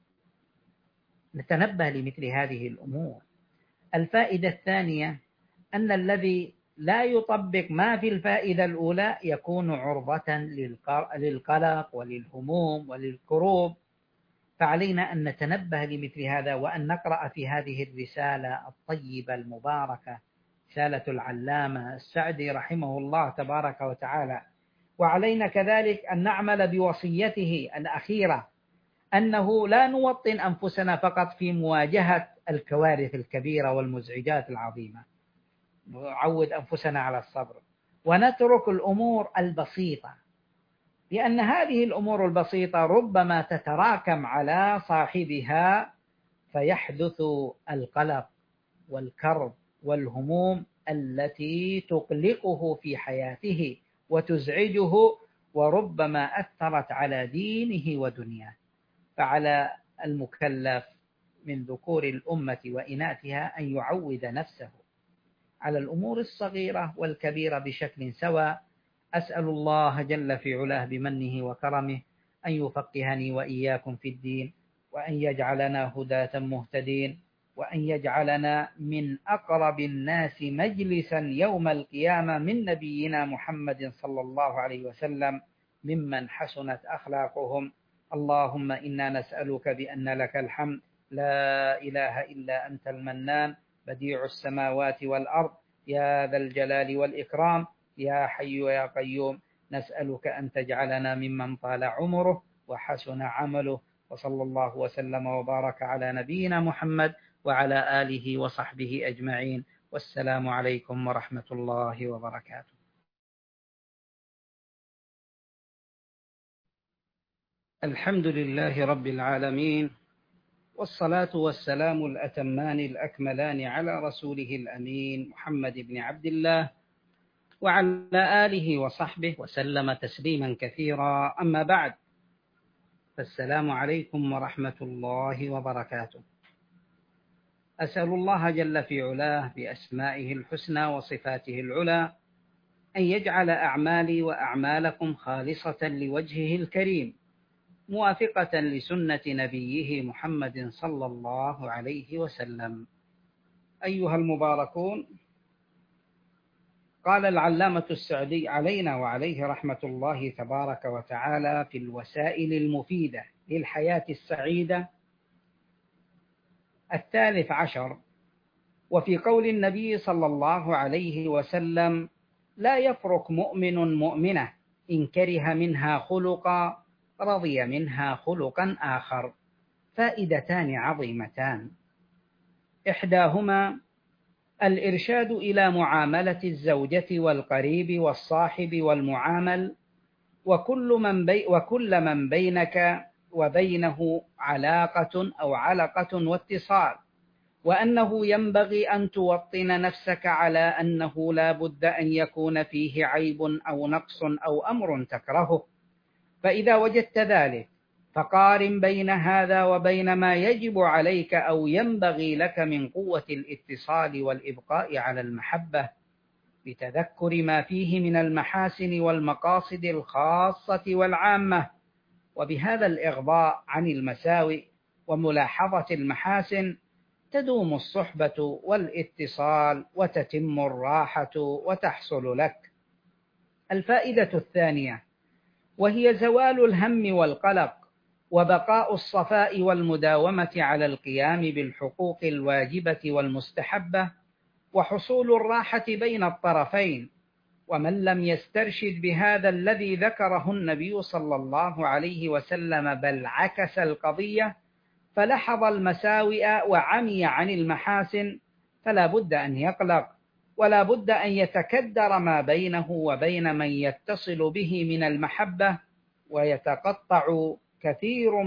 [SPEAKER 1] نتنبه لمثل هذه الأمور. الفائدة الثانية أن الذي لا يطبق ما في الفائدة الأولى يكون عرضة للقلق وللهموم وللكروب، فعلينا أن نتنبه لمثل هذا، وأن نقرأ في هذه الرسالة الطيبة المباركة رسالة العلامة السعدي رحمه الله تبارك وتعالى. وعلينا كذلك أن نعمل بوصيته الأخيرة، أنه لا نوطن أنفسنا فقط في مواجهة الكوارث الكبيرة والمزعجات العظيمة، نعود أنفسنا على الصبر ونترك الأمور البسيطة، لأن هذه الأمور البسيطة ربما تتراكم على صاحبها فيحدث القلق والكرب والهموم التي تقلقه في حياته وتزعجه، وربما أثرت على دينه ودنياه. فعلى المكلف من ذكور الأمة وإناثها أن يعود نفسه على الأمور الصغيرة والكبيرة بشكل سواء. أسأل الله جل في علاه بمنه وكرمه أن يفقهني وإياكم في الدين، وأن يجعلنا هداة مهتدين، وأن يجعلنا من أقرب الناس مجلسا يوم القيامة من نبينا محمد صلى الله عليه وسلم ممن حسنت أخلاقهم. اللهم إنا نسألك بأن لك الحمد، لا إله إلا أنت المنان، بديع السماوات والأرض، يا ذا الجلال والإكرام، يا حي يا قيوم. نسألك أن تجعلنا ممن طال عمره وحسن عمله. وصلى الله وسلم وبارك على نبينا محمد وعلى آله وصحبه أجمعين، والسلام عليكم ورحمة الله وبركاته. الحمد لله رب العالمين، والصلاة والسلام الأتمان الأكملان على رسوله الأمين محمد بن عبد الله وعلى آله وصحبه وسلم تسليما كثيرا. أما بعد، فالسلام عليكم ورحمة الله وبركاته. أسأل الله جل في علاه بأسمائه الحسنى وصفاته العلى أن يجعل أعمالي وأعمالكم خالصة لوجهه الكريم، موافقة لسنة نبيه محمد صلى الله عليه وسلم. أيها المباركون، قال العلامة السعدي علينا وعليه رحمة الله تبارك وتعالى في الوسائل المفيدة للحياة السعيدة 13، وفي قول النبي صلى الله عليه وسلم: لا يفرق مؤمن مؤمنة إن كره منها خلقا رضي منها خلقا آخر. فائدتان عظيمتان، إحداهما الإرشاد إلى معاملة الزوجة والقريب والصاحب والمعامل وكل من بينك وبينه علاقة أو علقة واتصال، وأنه ينبغي أن توطن نفسك على أنه لا بد أن يكون فيه عيب أو نقص أو أمر تكرهه. فإذا وجدت ذلك فقارن بين هذا وبين ما يجب عليك أو ينبغي لك من قوة الاتصال والإبقاء على المحبة، بتذكر ما فيه من المحاسن والمقاصد الخاصة والعامة. وبهذا الإغضاء عن المساوئ وملاحظة المحاسن تدوم الصحبة والاتصال وتتم الراحة وتحصل لك. الفائدة الثانية، وهي زوال الهم والقلق وبقاء الصفاء والمداومة على القيام بالحقوق الواجبة والمستحبة وحصول الراحة بين الطرفين. ومن لم يسترشد بهذا الذي ذكره النبي صلى الله عليه وسلم بل عكس القضية فلحظ المساوئ وعمي عن المحاسن، فلا بد أن يقلق، ولا بد أن يتكدر ما بينه وبين من يتصل به من المحبة، ويتقطع كثير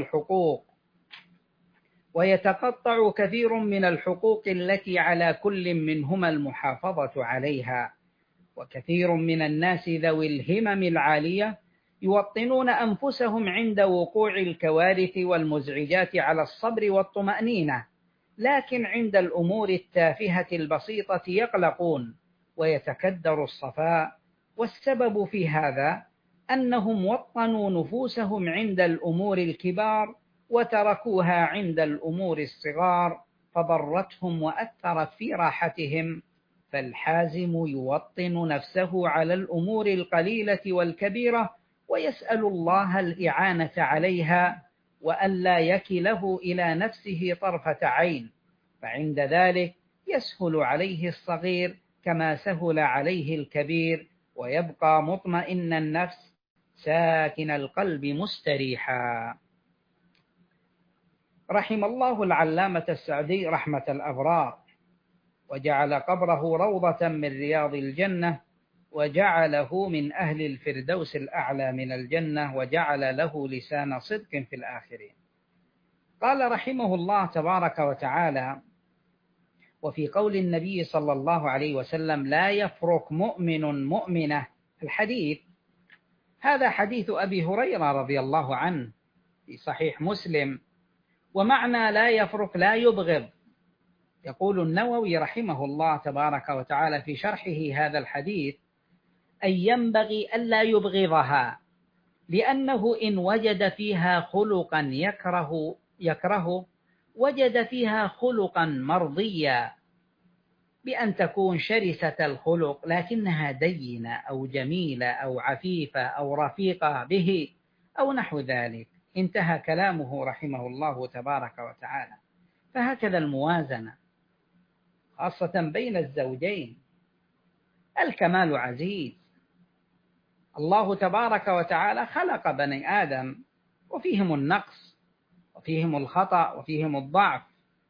[SPEAKER 1] من الحقوق التي على كل منهما المحافظة عليها. وكثير من الناس ذوي الهمم العالية يوطنون أنفسهم عند وقوع الكوارث والمزعجات على الصبر والطمأنينة، لكن عند الأمور التافهة البسيطة يقلقون ويتكدر الصفاء. والسبب في هذا أنهم وطنوا نفوسهم عند الأمور الكبار وتركوها عند الأمور الصغار، فضرتهم وأثرت في راحتهم. فالحازم يوطن نفسه على الأمور القليلة والكبيرة ويسأل الله الإعانة عليها، وألا يكله إلى نفسه طرفة عين، فعند ذلك يسهل عليه الصغير كما سهل عليه الكبير، ويبقى مطمئن النفس ساكن القلب مستريحا. رحم الله العلامة السعدي رحمة الأبرار، وجعل قبره روضة من رياض الجنة، وجعله من أهل الفردوس الأعلى من الجنة، وجعل له لسان صدق في الآخرين. قال رحمه الله تبارك وتعالى: وفي قول النبي صلى الله عليه وسلم: لا يفرق مؤمن مؤمنة. الحديث هذا حديث أبي هريرة رضي الله عنه في صحيح مسلم، ومعنى لا يفرق لا يبغض. يقول النووي رحمه الله تبارك وتعالى في شرحه هذا الحديث: أي ينبغي ألا يبغضها، لأنه إن وجد فيها خلقا يكره وجد فيها خلقا مرضيا، بأن تكون شرسة الخلق لكنها دينة أو جميلة أو عفيفة أو رفيقة به أو نحو ذلك. انتهى كلامه رحمه الله تبارك وتعالى. فهكذا الموازنة خاصة بين الزوجين. الكمال عزيز، الله تبارك وتعالى خلق بني آدم وفيهم النقص وفيهم الخطأ وفيهم الضعف.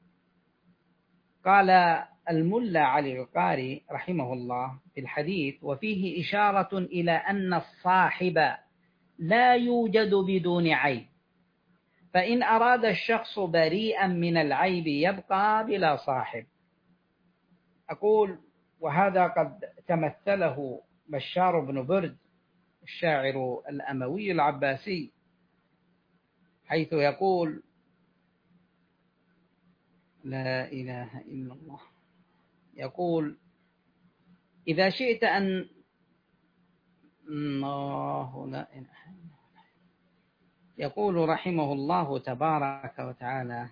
[SPEAKER 1] قال الملا علي القاري رحمه الله في الحديث: وفيه إشارة إلى أن الصاحب لا يوجد بدون عيب، فإن أراد الشخص بريئا من العيب يبقى بلا صاحب. أقول: وهذا قد تمثله بشار بن برد الشاعر الأموي العباسي، حيث يقول: لا إله إلا الله، يقول: إذا شئت أن الله لا إله إلا الله. يقول رحمه الله تبارك وتعالى: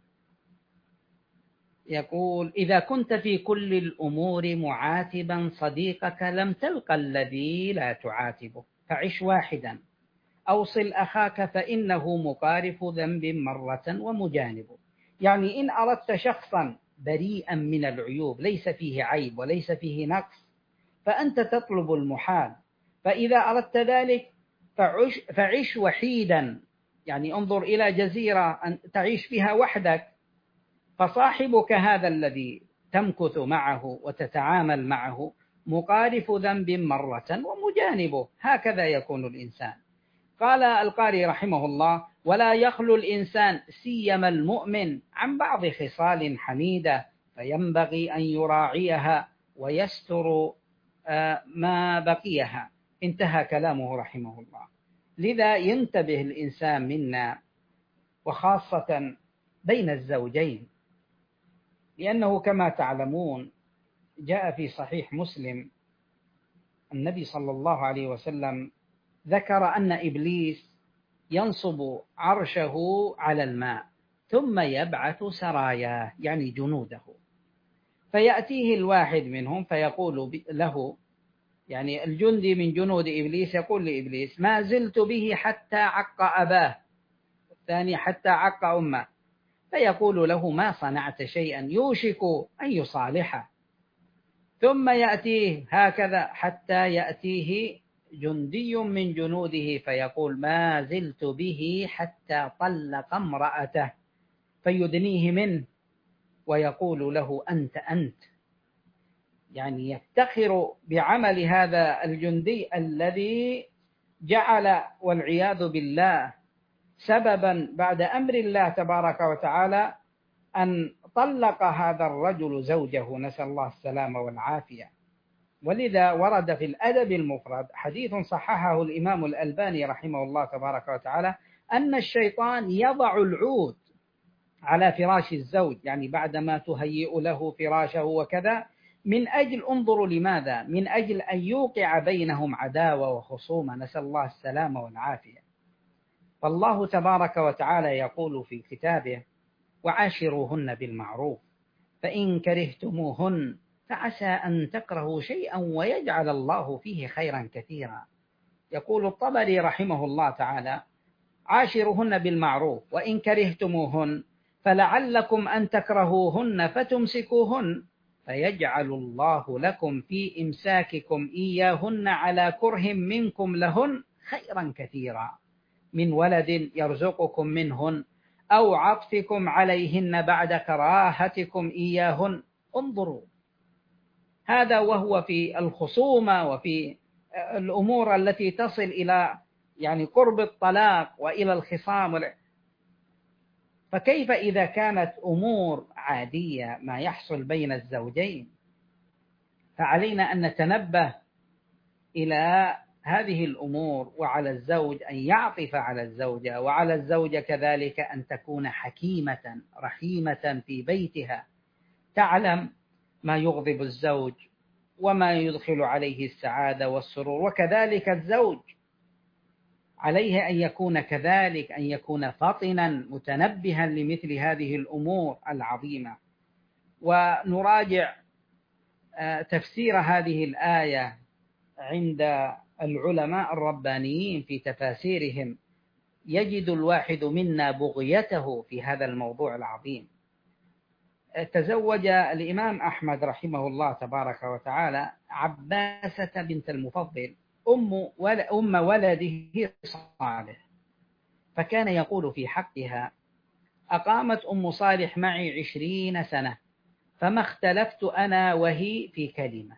[SPEAKER 1] يقول: إذا كنت في كل الأمور معاتبا صديقك لم تلق الذي لا تعاتبه، فعش واحدا، أوصل أخاك فإنه مقارف ذنب مرة ومجانبه. يعني إن أردت شخصا بريئا من العيوب ليس فيه عيب وليس فيه نقص فأنت تطلب المحال، فإذا أردت ذلك فعش وحيدا، يعني انظر إلى جزيرة أن تعيش فيها وحدك، فصاحبك هذا الذي تمكث معه وتتعامل معه مقارف ذنب مرة ومجانبه. هكذا يكون الإنسان. قال القاري رحمه الله: ولا يخلو الإنسان سيما المؤمن عن بعض خصال حميدة، فينبغي أن يراعيها ويستر ما بقيها. انتهى كلامه رحمه الله. لذا ينتبه الإنسان منا، وخاصة بين الزوجين، لأنه كما تعلمون جاء في صحيح مسلم النبي صلى الله عليه وسلم ذكر أن إبليس ينصب عرشه على الماء ثم يبعث سراياه يعني جنوده، فيأتيه الواحد منهم فيقول له، يعني الجندي من جنود إبليس يقول لإبليس: ما زلت به حتى عق أباه، الثاني حتى عق أمه، فيقول له: ما صنعت شيئا يوشك أن يصالحه، ثم يأتيه هكذا حتى يأتيه جندي من جنوده فيقول: ما زلت به حتى طلق امرأته، فيدنيه منه ويقول له: أنت. يعني يفتخر بعمل هذا الجندي الذي جعل والعياذ بالله سببا بعد أمر الله تبارك وتعالى أن طلق هذا الرجل زوجه، نسأل الله السلامة والعافية. ولذا ورد في الأدب المفرد حديث صححه الإمام الألباني رحمه الله تبارك وتعالى أن الشيطان يضع العود على فراش الزوج، يعني بعدما تهيئ له فراشه وكذا، من أجل، انظروا لماذا، من أجل أن يوقع بينهم عداوة وخصومة، نسأل الله السلامة والعافية. فالله تبارك وتعالى يقول في كتابه: وعاشروهن بالمعروف فإن كرهتموهن فعسى أن تكرهوا شيئا ويجعل الله فيه خيرا كثيرا. يقول الطبري رحمه الله تعالى: عاشروهن بالمعروف وإن كرهتموهن فلعلكم أن تكرهوهن فتمسكوهن فيجعل الله لكم في إمساككم إياهن على كره منكم لهن خيرا كثيرا من ولد يرزقكم منهن أو عطفكم عليهن بعد كراهتكم إياهن. انظروا، هذا وهو في الخصومة وفي الأمور التي تصل إلى يعني قرب الطلاق وإلى الخصام. فكيف إذا كانت أمور عادية ما يحصل بين الزوجين؟ فعلينا أن نتنبه إلى هذه الأمور، وعلى الزوج أن يعطف على الزوجة، وعلى الزوجة كذلك أن تكون حكيمة رحيمة في بيتها، تعلم ما يغضب الزوج وما يدخل عليه السعادة والسرور. وكذلك الزوج عليه أن يكون كذلك، أن يكون فطنا متنبها لمثل هذه الأمور العظيمة. ونراجع تفسير هذه الآية عند العلماء الربانيين في تفاسيرهم، يجد الواحد منا بغيته في هذا الموضوع العظيم. تزوج الإمام أحمد رحمه الله تبارك وتعالى عباسة بنت المفضل أم ولده صالح، فكان يقول في حقها: أقامت أم صالح معي 20 سنة فما اختلفت أنا وهي في كلمة.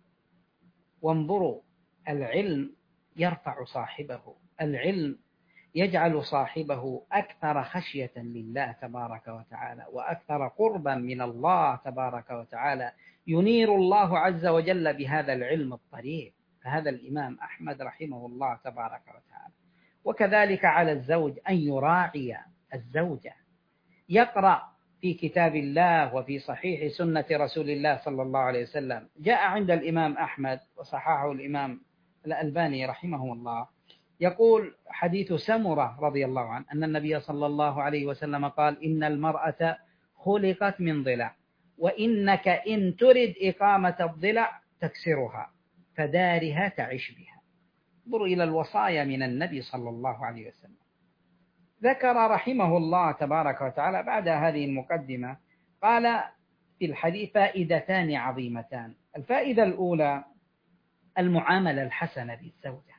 [SPEAKER 1] وانظروا، العلم يرفع صاحبه، العلم يجعل صاحبه أكثر خشية لله تبارك وتعالى وأكثر قربا من الله تبارك وتعالى، ينير الله عز وجل بهذا العلم الطريق. فهذا الإمام أحمد رحمه الله تبارك وتعالى. وكذلك على الزوج أن يراعي الزوجة، يقرأ في كتاب الله وفي صحيح سنة رسول الله صلى الله عليه وسلم. جاء عند الإمام أحمد وصححه الإمام الألباني رحمه الله، يقول حديث سمرة رضي الله عنه أن النبي صلى الله عليه وسلم قال: إن المرأة خلقت من ضلع، وإنك إن ترد إقامة الضلع تكسرها فدارها تعيش بها. انظروا إلى الوصايا من النبي صلى الله عليه وسلم. ذكر رحمه الله تبارك وتعالى بعد هذه المقدمة، قال في الحديث فائدتان عظيمتان. الفائدة الأولى المعاملة الحسنة بالزوجة.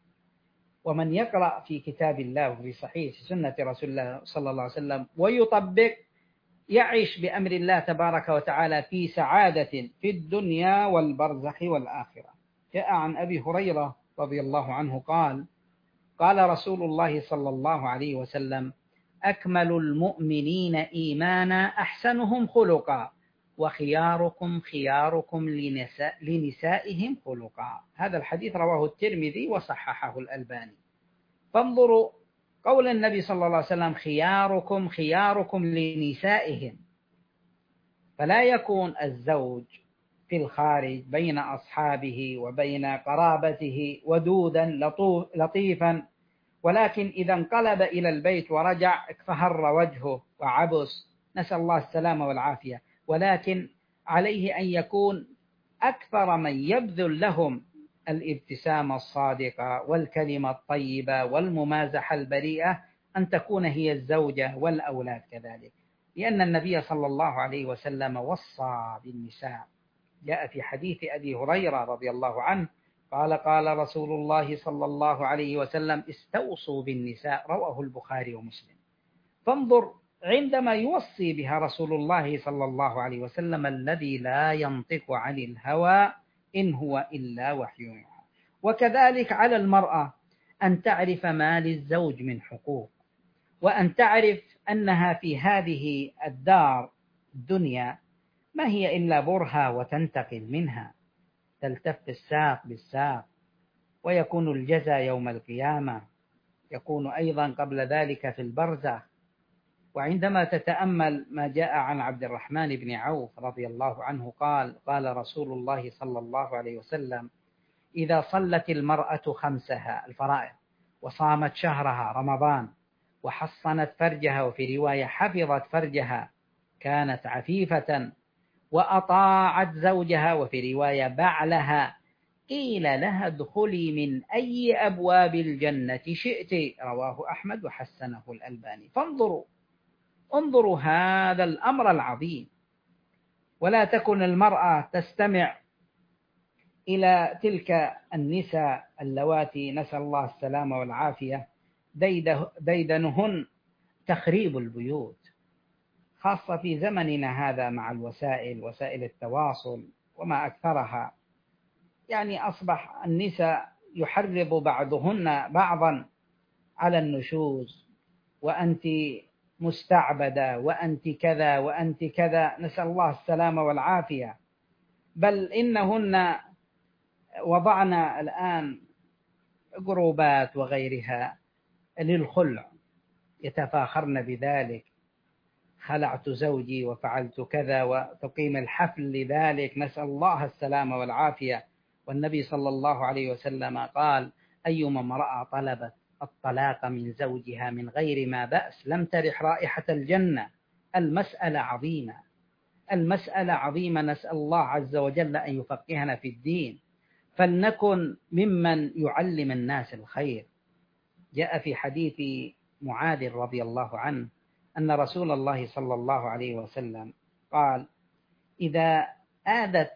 [SPEAKER 1] ومن يقرأ في كتاب الله وفي صحيح سنة رسول الله صلى الله عليه وسلم ويطبق، يعيش بأمر الله تبارك وتعالى في سعادة في الدنيا والبرزخ والآخرة. جاء عن أبي هريرة رضي الله عنه قال: قال رسول الله صلى الله عليه وسلم: أكمل المؤمنين إيمانا أحسنهم خلقا، وخياركم خياركم لنسائهم خلقا. هذا الحديث رواه الترمذي وصححه الألباني. فانظروا قول النبي صلى الله عليه وسلم: خياركم خياركم لنسائهم. فلا يكون الزوج في الخارج بين أصحابه وبين قرابته ودودا لطيفا، ولكن إذا انقلب إلى البيت ورجع اكفهر وجهه وعبس، نسأل الله السلامة والعافية. ولكن عليه أن يكون أكثر من يبذل لهم الابتسامة الصادقة والكلمة الطيبة والممازحة البريئة، أن تكون هي الزوجة والأولاد كذلك، لأن النبي صلى الله عليه وسلم وصى بالنساء. جاء في حديث أبي هريرة رضي الله عنه قال: قال رسول الله صلى الله عليه وسلم: استوصوا بالنساء، رواه البخاري ومسلم. فانظر عندما يوصي بها رسول الله صلى الله عليه وسلم الذي لا ينطق عن الهوى إن هو إلا وحي يوحى. وكذلك على المرأة أن تعرف ما للزوج من حقوق، وأن تعرف أنها في هذه الدار الدنيا ما هي إلا برهة وتنتقل منها، تلتف الساق بالساق، ويكون الجزاء يوم القيامة، يكون أيضا قبل ذلك في البرزخ. وعندما تتأمل ما جاء عن عبد الرحمن بن عوف رضي الله عنه قال: قال رسول الله صلى الله عليه وسلم: إذا صلت المرأة خمسها الفرائض، وصامت شهرها رمضان، وحصنت فرجها، وفي رواية حفظت فرجها، كانت عفيفة، وأطاعت زوجها، وفي رواية بعلها، قيل لها ادخلي من أي أبواب الجنة شئت، رواه أحمد وحسنه الألباني. فانظروا هذا الأمر العظيم. ولا تكن المرأة تستمع إلى تلك النساء اللواتي نسأل الله السلامة والعافية ديدنهن تخريب البيوت، خاصة في زمننا هذا مع وسائل التواصل وما أكثرها. يعني أصبح النساء يحرض بعضهن بعضا على النشوز، وأنت مستعبدة، وأنت كذا وأنت كذا، نسأل الله السلامة والعافية. بل إنهن وضعن الآن جروبات وغيرها للخلع، يتفاخرن بذلك، خلعت زوجي وفعلت كذا، وتقيم الحفل لذلك، نسأل الله السلامة والعافية. والنبي صلى الله عليه وسلم قال: أيما امرأة طلبت الطلاق من زوجها من غير ما بأس لم ترح رائحة الجنة. المسألة عظيمة، المسألة عظيمة، نسأل الله عز وجل أن يفقهنا في الدين، فلنكن ممن يعلم الناس الخير. جاء في حديث معاذ رضي الله عنه أن رسول الله صلى الله عليه وسلم قال: إذا آذت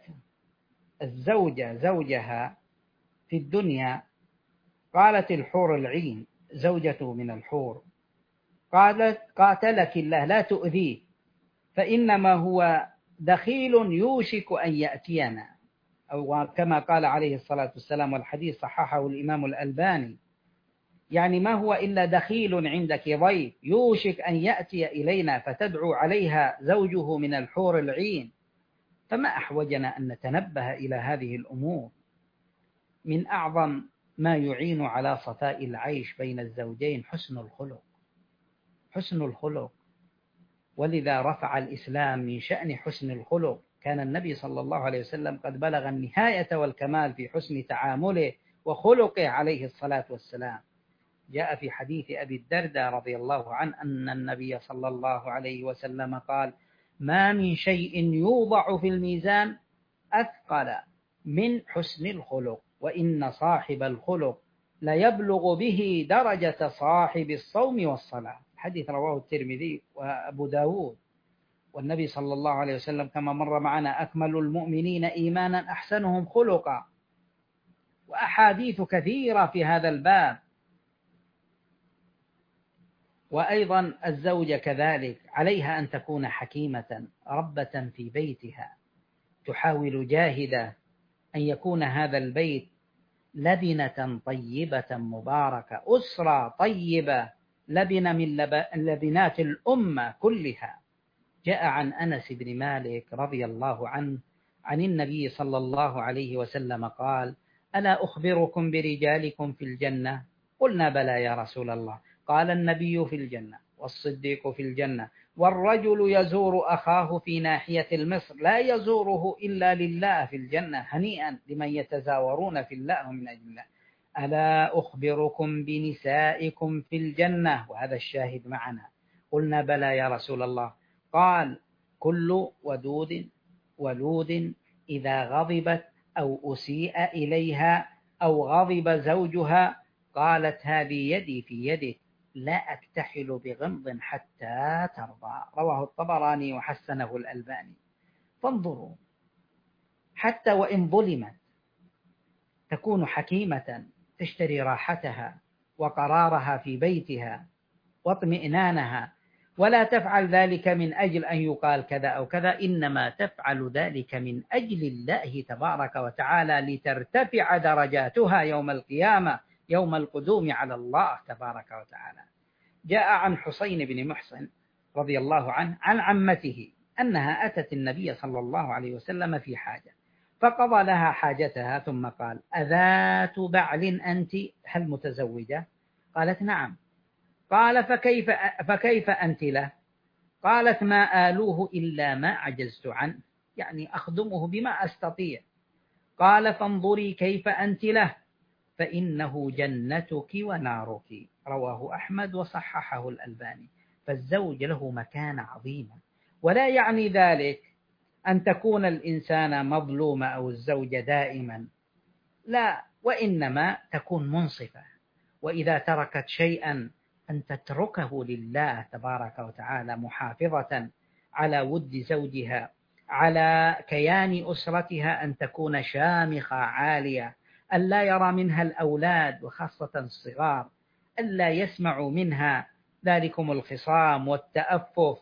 [SPEAKER 1] الزوجة زوجها في الدنيا، قالت الحور العين زوجته من الحور، قالت: قاتلك الله لا تؤذيه، فإنما هو دخيل يوشك أن يأتينا، أو كما قال عليه الصلاة والسلام، والحديث صححه الإمام الألباني. يعني ما هو إلا دخيل عندك، ضيف يوشك أن يأتي إلينا، فتدعو عليها زوجه من الحور العين. فما أحوجنا أن نتنبه إلى هذه الأمور. من أعظم ما يعين على صفاء العيش بين الزوجين حسن الخلق، حسن الخلق. ولذا رفع الإسلام من شأن حسن الخلق. كان النبي صلى الله عليه وسلم قد بلغ النهاية والكمال في حسن تعامله وخلقه عليه الصلاة والسلام. جاء في حديث أبي الدرداء رضي الله عنه أن النبي صلى الله عليه وسلم قال: ما من شيء يوضع في الميزان أثقل من حسن الخلق، وإن صاحب الخلق ليبلغ به درجة صاحب الصوم والصلاة. حديث رواه الترمذي وأبو داود. والنبي صلى الله عليه وسلم كما مر معنا: أكمل المؤمنين إيمانا أحسنهم خلقا. وأحاديث كثيرة في هذا الباب. وأيضا الزوجة كذلك عليها أن تكون حكيمة ربة في بيتها، تحاول جاهدة أن يكون هذا البيت لبنة طيبة مباركة، أسرة طيبة، لبنة من لبنات الأمة كلها. جاء عن أنس بن مالك رضي الله عنه عن النبي صلى الله عليه وسلم قال: ألا أخبركم برجالكم في الجنة؟ قلنا: بلى يا رسول الله. قال: النبي في الجنة، والصديق في الجنة، والرجل يزور أخاه في ناحية المصر لا يزوره إلا لله في الجنة، هنيئا لمن يتزاورون في الله من أجل الله. ألا أخبركم بنسائكم في الجنة؟ وهذا الشاهد معنا. قلنا: بلى يا رسول الله. قال: كل ودود ولود إذا غضبت أو أسيء إليها أو غضب زوجها قالت: هذه يدي في يدك، لا أكتحل بغمض حتى ترضى. رواه الطبراني وحسنه الألباني. فانظروا، حتى وإن ظلمت تكون حكيمة، تشتري راحتها وقرارها في بيتها واطمئنانها، ولا تفعل ذلك من أجل أن يقال كذا أو كذا، إنما تفعل ذلك من أجل الله تبارك وتعالى، لترتفع درجاتها يوم القيامة، يوم القدوم على الله تبارك وتعالى. جاء عن حسين بن محصن رضي الله عنه عن عمته أنها أتت النبي صلى الله عليه وسلم في حاجة، فقضى لها حاجتها ثم قال: أذات بعل أنت؟ هل متزوجة؟ قالت: نعم. قال: فكيف أنت له؟ قالت: ما آلوه إلا ما عجزت عنه، يعني أخدمه بما أستطيع. قال: فانظري كيف أنت له، فإنه جنتك ونارك. رواه أحمد وصححه الألباني. فالزوج له مكانة عظيمة، ولا يعني ذلك أن تكون الإنسان مظلومة أو الزوجة دائما، لا، وإنما تكون منصفة، وإذا تركت شيئا أن تتركه لله تبارك وتعالى، محافظة على ود زوجها، على كيان أسرتها أن تكون شامخة عالية، ألا يرى منها الأولاد وخاصة الصغار، ألا يسمعوا منها ذلكم الخصام والتأفف.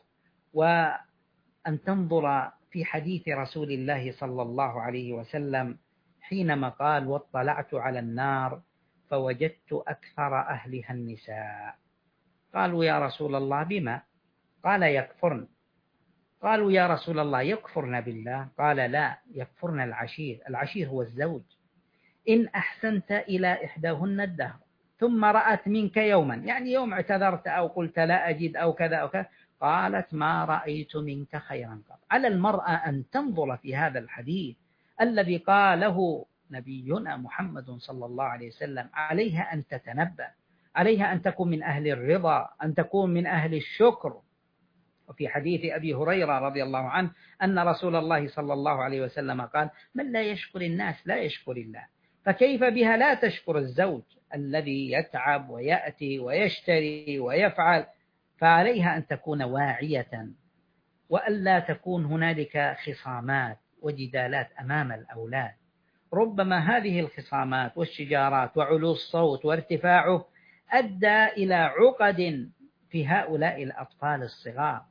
[SPEAKER 1] وأن تنظر في حديث رسول الله صلى الله عليه وسلم حينما قال: واطلعت على النار فوجدت أكثر أهلها النساء. قالوا: يا رسول الله بما؟ قال: يكفرن. قالوا: يا رسول الله يكفرن بالله؟ قال: لا، يكفرن العشير. العشير هو الزوج. إن أحسنت إلى إحداهن الدهر ثم رأت منك يوما، يعني يوم اعتذرت أو قلت لا أجد أو كذا أو كذا، قالت: ما رأيت منك خيرا قط. على المرأة أن تنظر في هذا الحديث الذي قاله نبينا محمد صلى الله عليه وسلم، عليها أن تتنبأ، عليها أن تكون من أهل الرضا، أن تكون من أهل الشكر. وفي حديث أبي هريرة رضي الله عنه أن رسول الله صلى الله عليه وسلم قال: من لا يشكر الناس لا يشكر الله. فكيف بها لا تشكر الزوج الذي يتعب ويأتي ويشتري ويفعل؟ فعليها أن تكون واعية، وألا تكون هنالك خصامات وجدالات أمام الأولاد. ربما هذه الخصامات والشجارات وعلو الصوت وارتفاعه أدى إلى عقد في هؤلاء الأطفال الصغار.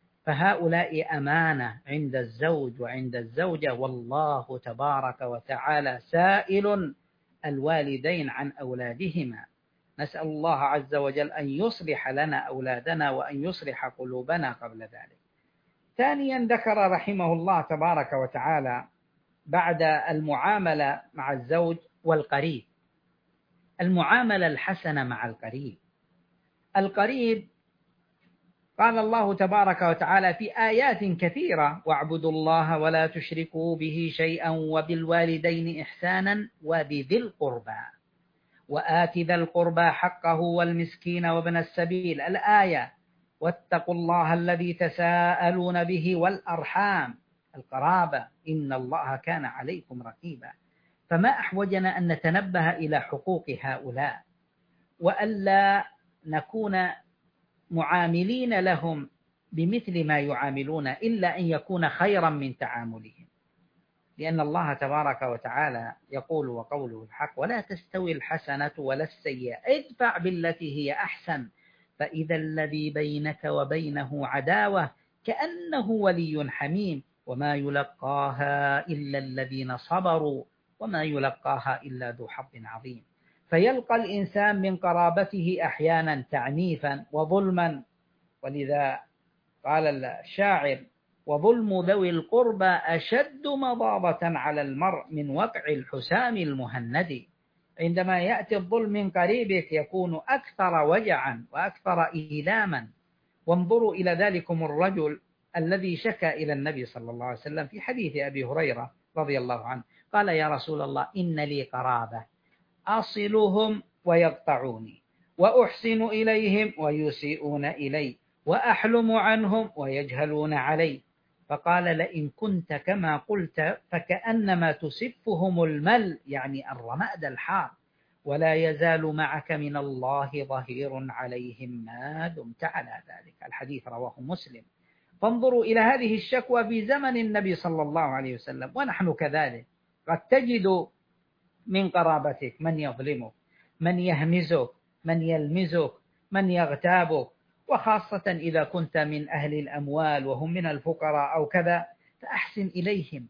[SPEAKER 1] فهؤلاء أمانة عند الزوج وعند الزوجة، والله تبارك وتعالى سائل الوالدين عن أولادهما. نسأل الله عز وجل أن يصلح لنا أولادنا وأن يصلح قلوبنا قبل ذلك. ثانيا ذكر رحمه الله تبارك وتعالى بعد المعاملة مع الزوج والقريب المعاملة الحسنة مع القريب. القريب قال الله تبارك وتعالى في آيات كثيرة: واعبدوا الله ولا تشركوا به شيئا وبالوالدين إحسانا وبذي القربى وآت ذا القربى حقه والمسكين وابن السبيل. الآية: واتقوا الله الذي تساءلون به والأرحام، القرابة، إن الله كان عليكم رقيبا. فما أحوجنا أن نتنبه إلى حقوق هؤلاء، وألا نكون معاملين لهم بمثل ما يعاملون، إلا أن يكون خيرا من تعاملهم. لأن الله تبارك وتعالى يقول وقوله الحق: ولا تستوي الحسنة ولا السيئة ادفع بالتي هي أحسن فإذا الذي بينك وبينه عداوة كأنه ولي حميم وما يلقاها إلا الذين صبروا وما يلقاها إلا ذو حظ عظيم. فيلقى الإنسان من قرابته أحيانا تعنيفا وظلما، ولذا قال الشاعر: وظلم ذوي القربى أشد مضاضة على المرء من وقع الحسام المهند. عندما يأتي الظلم من قريبك يكون أكثر وجعا وأكثر إيلاما. وانظروا إلى ذلكم الرجل الذي شكى إلى النبي صلى الله عليه وسلم في حديث أبي هريرة رضي الله عنه، قال: يا رسول الله إن لي قرابة أصلهم ويقطعوني وأحسن إليهم ويسيئون إلي وأحلم عنهم ويجهلون علي. فقال: لئن كنت كما قلت فكأنما تسفهم المل، يعني الرماد الحار، ولا يزال معك من الله ظهير عليهم ما دمت على ذلك. الحديث رواه مسلم. فانظروا إلى هذه الشكوى في زمن النبي صلى الله عليه وسلم، ونحن كذلك. قد تجد من قرابتك من يظلمك، من يهمزك، من يلمزك، من يغتابك، وخاصة إذا كنت من أهل الأموال وهم من الفقراء أو كذا، فأحسن إليهم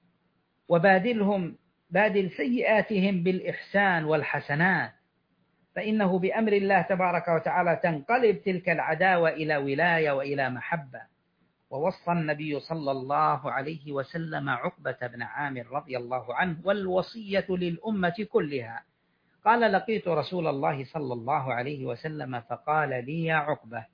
[SPEAKER 1] وبادلهم، بادل سيئاتهم بالإحسان والحسنات، فإنه بأمر الله تبارك وتعالى تنقلب تلك العداوة إلى ولاية وإلى محبة. ووصى النبي صلى الله عليه وسلم عقبة بن عامر رضي الله عنه، والوصية للأمة كلها. قال: لقيت رسول الله صلى الله عليه وسلم فقال لي: يا عقبة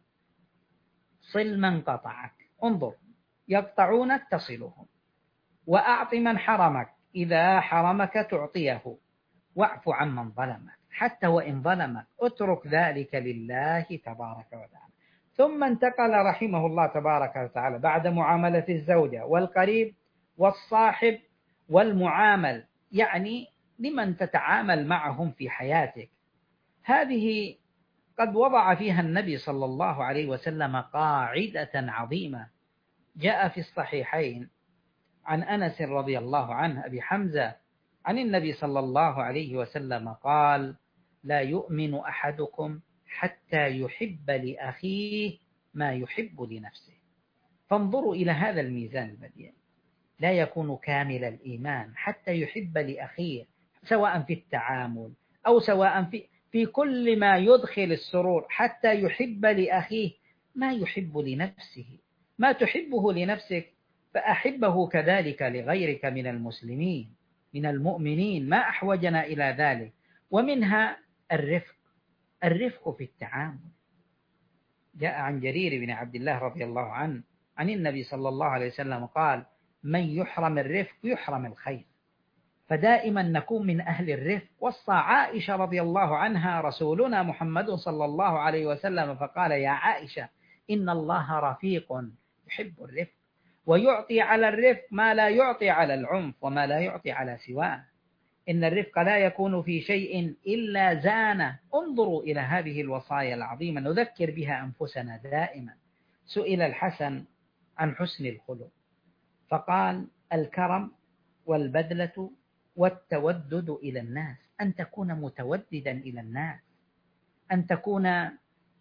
[SPEAKER 1] صل من قطعك. انظر، يقطعونك تصلهم، وأعط من حرمك إذا حرمك تعطيه، واعف عن من ظلمك حتى وإن ظلمك، اترك ذلك لله تبارك وتعالى. ثم انتقل رحمه الله تبارك وتعالى بعد معاملة الزوجة والقريب والصاحب والمعامل، يعني لمن تتعامل معهم في حياتك. هذه قد وضع فيها النبي صلى الله عليه وسلم قاعدة عظيمة. جاء في الصحيحين عن أنس رضي الله عنه أبي حمزة عن النبي صلى الله عليه وسلم قال: لا يؤمن أحدكم حتى يحب لأخيه ما يحب لنفسه. فانظروا إلى هذا الميزان البديع، لا يكون كامل الإيمان حتى يحب لأخيه، سواء في التعامل أو سواء في كل ما يدخل السرور، حتى يحب لأخيه ما يحب لنفسه. ما تحبه لنفسك فأحبه كذلك لغيرك من المسلمين من المؤمنين، ما أحوجنا إلى ذلك. ومنها الرفق في التعامل. جاء عن جرير بن عبد الله رضي الله عنه عن النبي صلى الله عليه وسلم قال: من يحرم الرفق يحرم الخير. فدائما نكون من أهل الرفق. وصى عائشة رضي الله عنها رسولنا محمد صلى الله عليه وسلم فقال: يا عائشة إن الله رفيق يحب الرفق، ويعطي على الرفق ما لا يعطي على العنف وما لا يعطي على سواه. إن الرفق لا يكون في شيء إلا زانه. انظروا إلى هذه الوصايا العظيمة نذكر بها أنفسنا دائما. سئل الحسن عن حسن الخلق فقال: الكرم والبذلة والتودد إلى الناس. أن تكون متوددا إلى الناس، أن تكون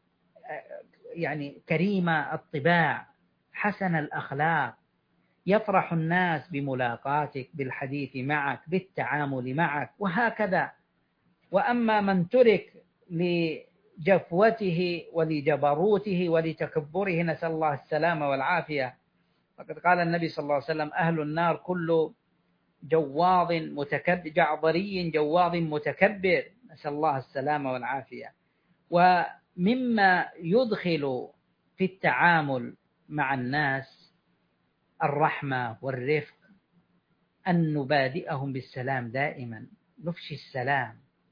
[SPEAKER 1] يعني كريم الطباع حسن الأخلاق، يفرح الناس بملاقاتك، بالحديث معك، بالتعامل معك، وهكذا. وأما من ترك لجفوته ولجبروته ولتكبره، نسأل الله السلامة والعافية، فقد قال النبي صلى الله عليه وسلم: أهل النار كل جواظ متكبر، جعضري جواظ متكبر، نسأل الله السلامة والعافية. ومما يدخل في التعامل مع الناس الرحمة والرفق، أن نبادئهم بالسلام دائما، نفشي السلام.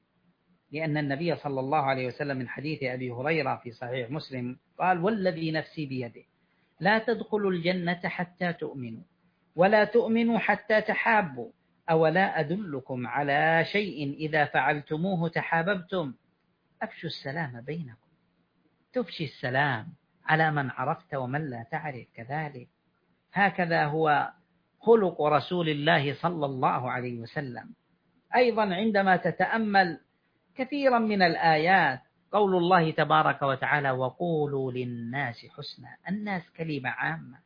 [SPEAKER 1] لأن النبي صلى الله عليه وسلم من حديث أبي هريرة في صحيح مسلم قال: والذي نفسي بيده لا تدخلوا الجنة حتى تؤمنوا ولا تؤمنوا حتى تحابوا، أولا أدلكم على شيء إذا فعلتموه تحاببتم؟ أفشوا السلام بينكم. تفشي السلام على من عرفت ومن لا تعرف كذلك. هكذا هو خلق رسول الله صلى الله عليه وسلم. أيضا عندما تتأمل كثيرا من الآيات، قول الله تبارك وتعالى: وقولوا للناس حسنا. الناس كلمة عامة،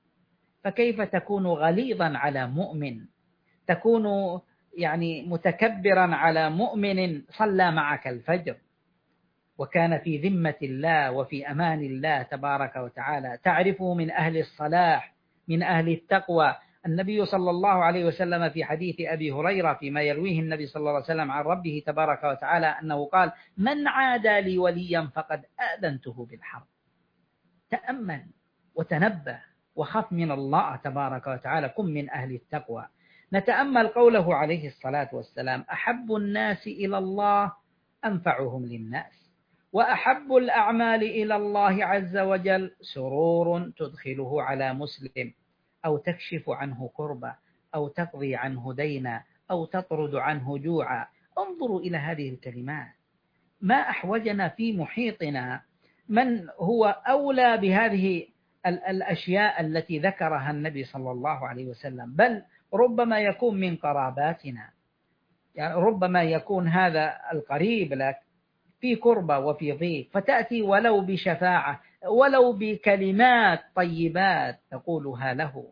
[SPEAKER 1] فكيف تكون غليظا على مؤمن، تكون يعني متكبرا على مؤمن صلى معك الفجر وكان في ذمة الله وفي أمان الله تبارك وتعالى، تعرفه من أهل الصلاح من أهل التقوى. النبي صلى الله عليه وسلم في حديث أبي هريرة فيما يرويه النبي صلى الله عليه وسلم عن ربه تبارك وتعالى أنه قال: من عادى لي وليا فقد آذنته بالحرب. تأمل وتنبه وخف من الله تبارك وتعالى، كن من أهل التقوى. نتأمل قوله عليه الصلاة والسلام: أحب الناس إلى الله أنفعهم للناس، وأحب الأعمال إلى الله عز وجل سرور تدخله على مسلم، أو تكشف عنه كربة، أو تقضي عنه دينا، أو تطرد عنه جوعا. انظروا إلى هذه الكلمات. ما أحوجنا في محيطنا من هو أولى بهذه الأشياء التي ذكرها النبي صلى الله عليه وسلم، بل ربما يكون من قراباتنا. يعني ربما يكون هذا القريب لك في كربة وفي ضيق، فتأتي ولو بشفاعة ولو بكلمات طيبات تقولها له،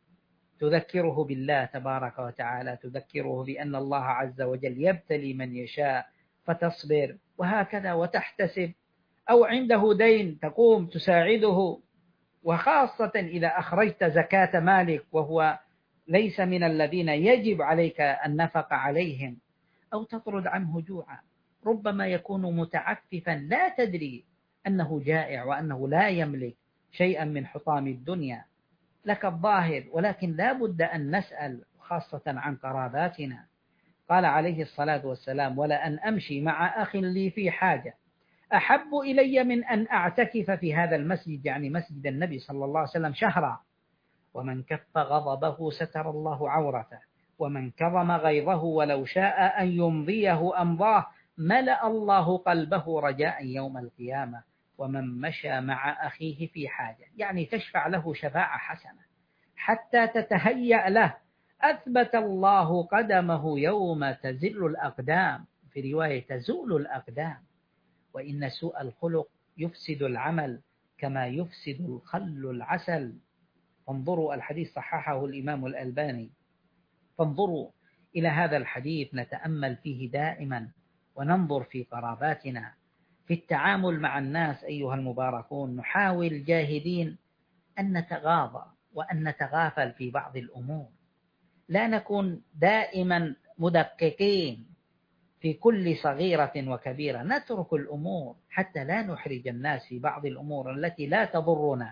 [SPEAKER 1] تذكره بالله تبارك وتعالى، تذكره بأن الله عز وجل يبتلي من يشاء فتصبر، وهكذا، وتحتسب. أو عنده دين تقوم تساعده، وخاصة إذا أخرجت زكاة مالك وهو ليس من الذين يجب عليك النفقة عليهم، أو تطرد عنه جوعا. ربما يكون متعففا لا تدري أنه جائع وأنه لا يملك شيئا من حطام الدنيا، لك الظاهر، ولكن لا بد أن نسأل خاصة عن قراباتنا. قال عليه الصلاة والسلام: ولا أن أمشي مع أخ لي في حاجة أحب إلي من أن أعتكف في هذا المسجد، يعني مسجد النبي صلى الله عليه وسلم، شهرا. ومن كف غضبه ستر الله عورته، ومن كظم غيظه ولو شاء أن يمضيه أمضاه ملأ الله قلبه رجاء يوم القيامة. ومن مشى مع أخيه في حاجة، يعني تشفع له شفاعة حسنة. حتى تتهيأ له. أثبت الله قدمه يوم تزل الأقدام، في رواية تزول الأقدام. وإن سوء الخلق يفسد العمل كما يفسد الخل العسل. فانظروا، الحديث صححه الإمام الألباني. فانظروا إلى هذا الحديث نتأمل فيه دائما، وننظر في قراباتنا في التعامل مع الناس. أيها المباركون، نحاول جاهدين أن نتغاضى وأن نتغافل في بعض الأمور، لا نكون دائما مدققين في كل صغيرة وكبيرة. نترك الأمور حتى لا نحرج الناس في بعض الأمور التي لا تضرنا.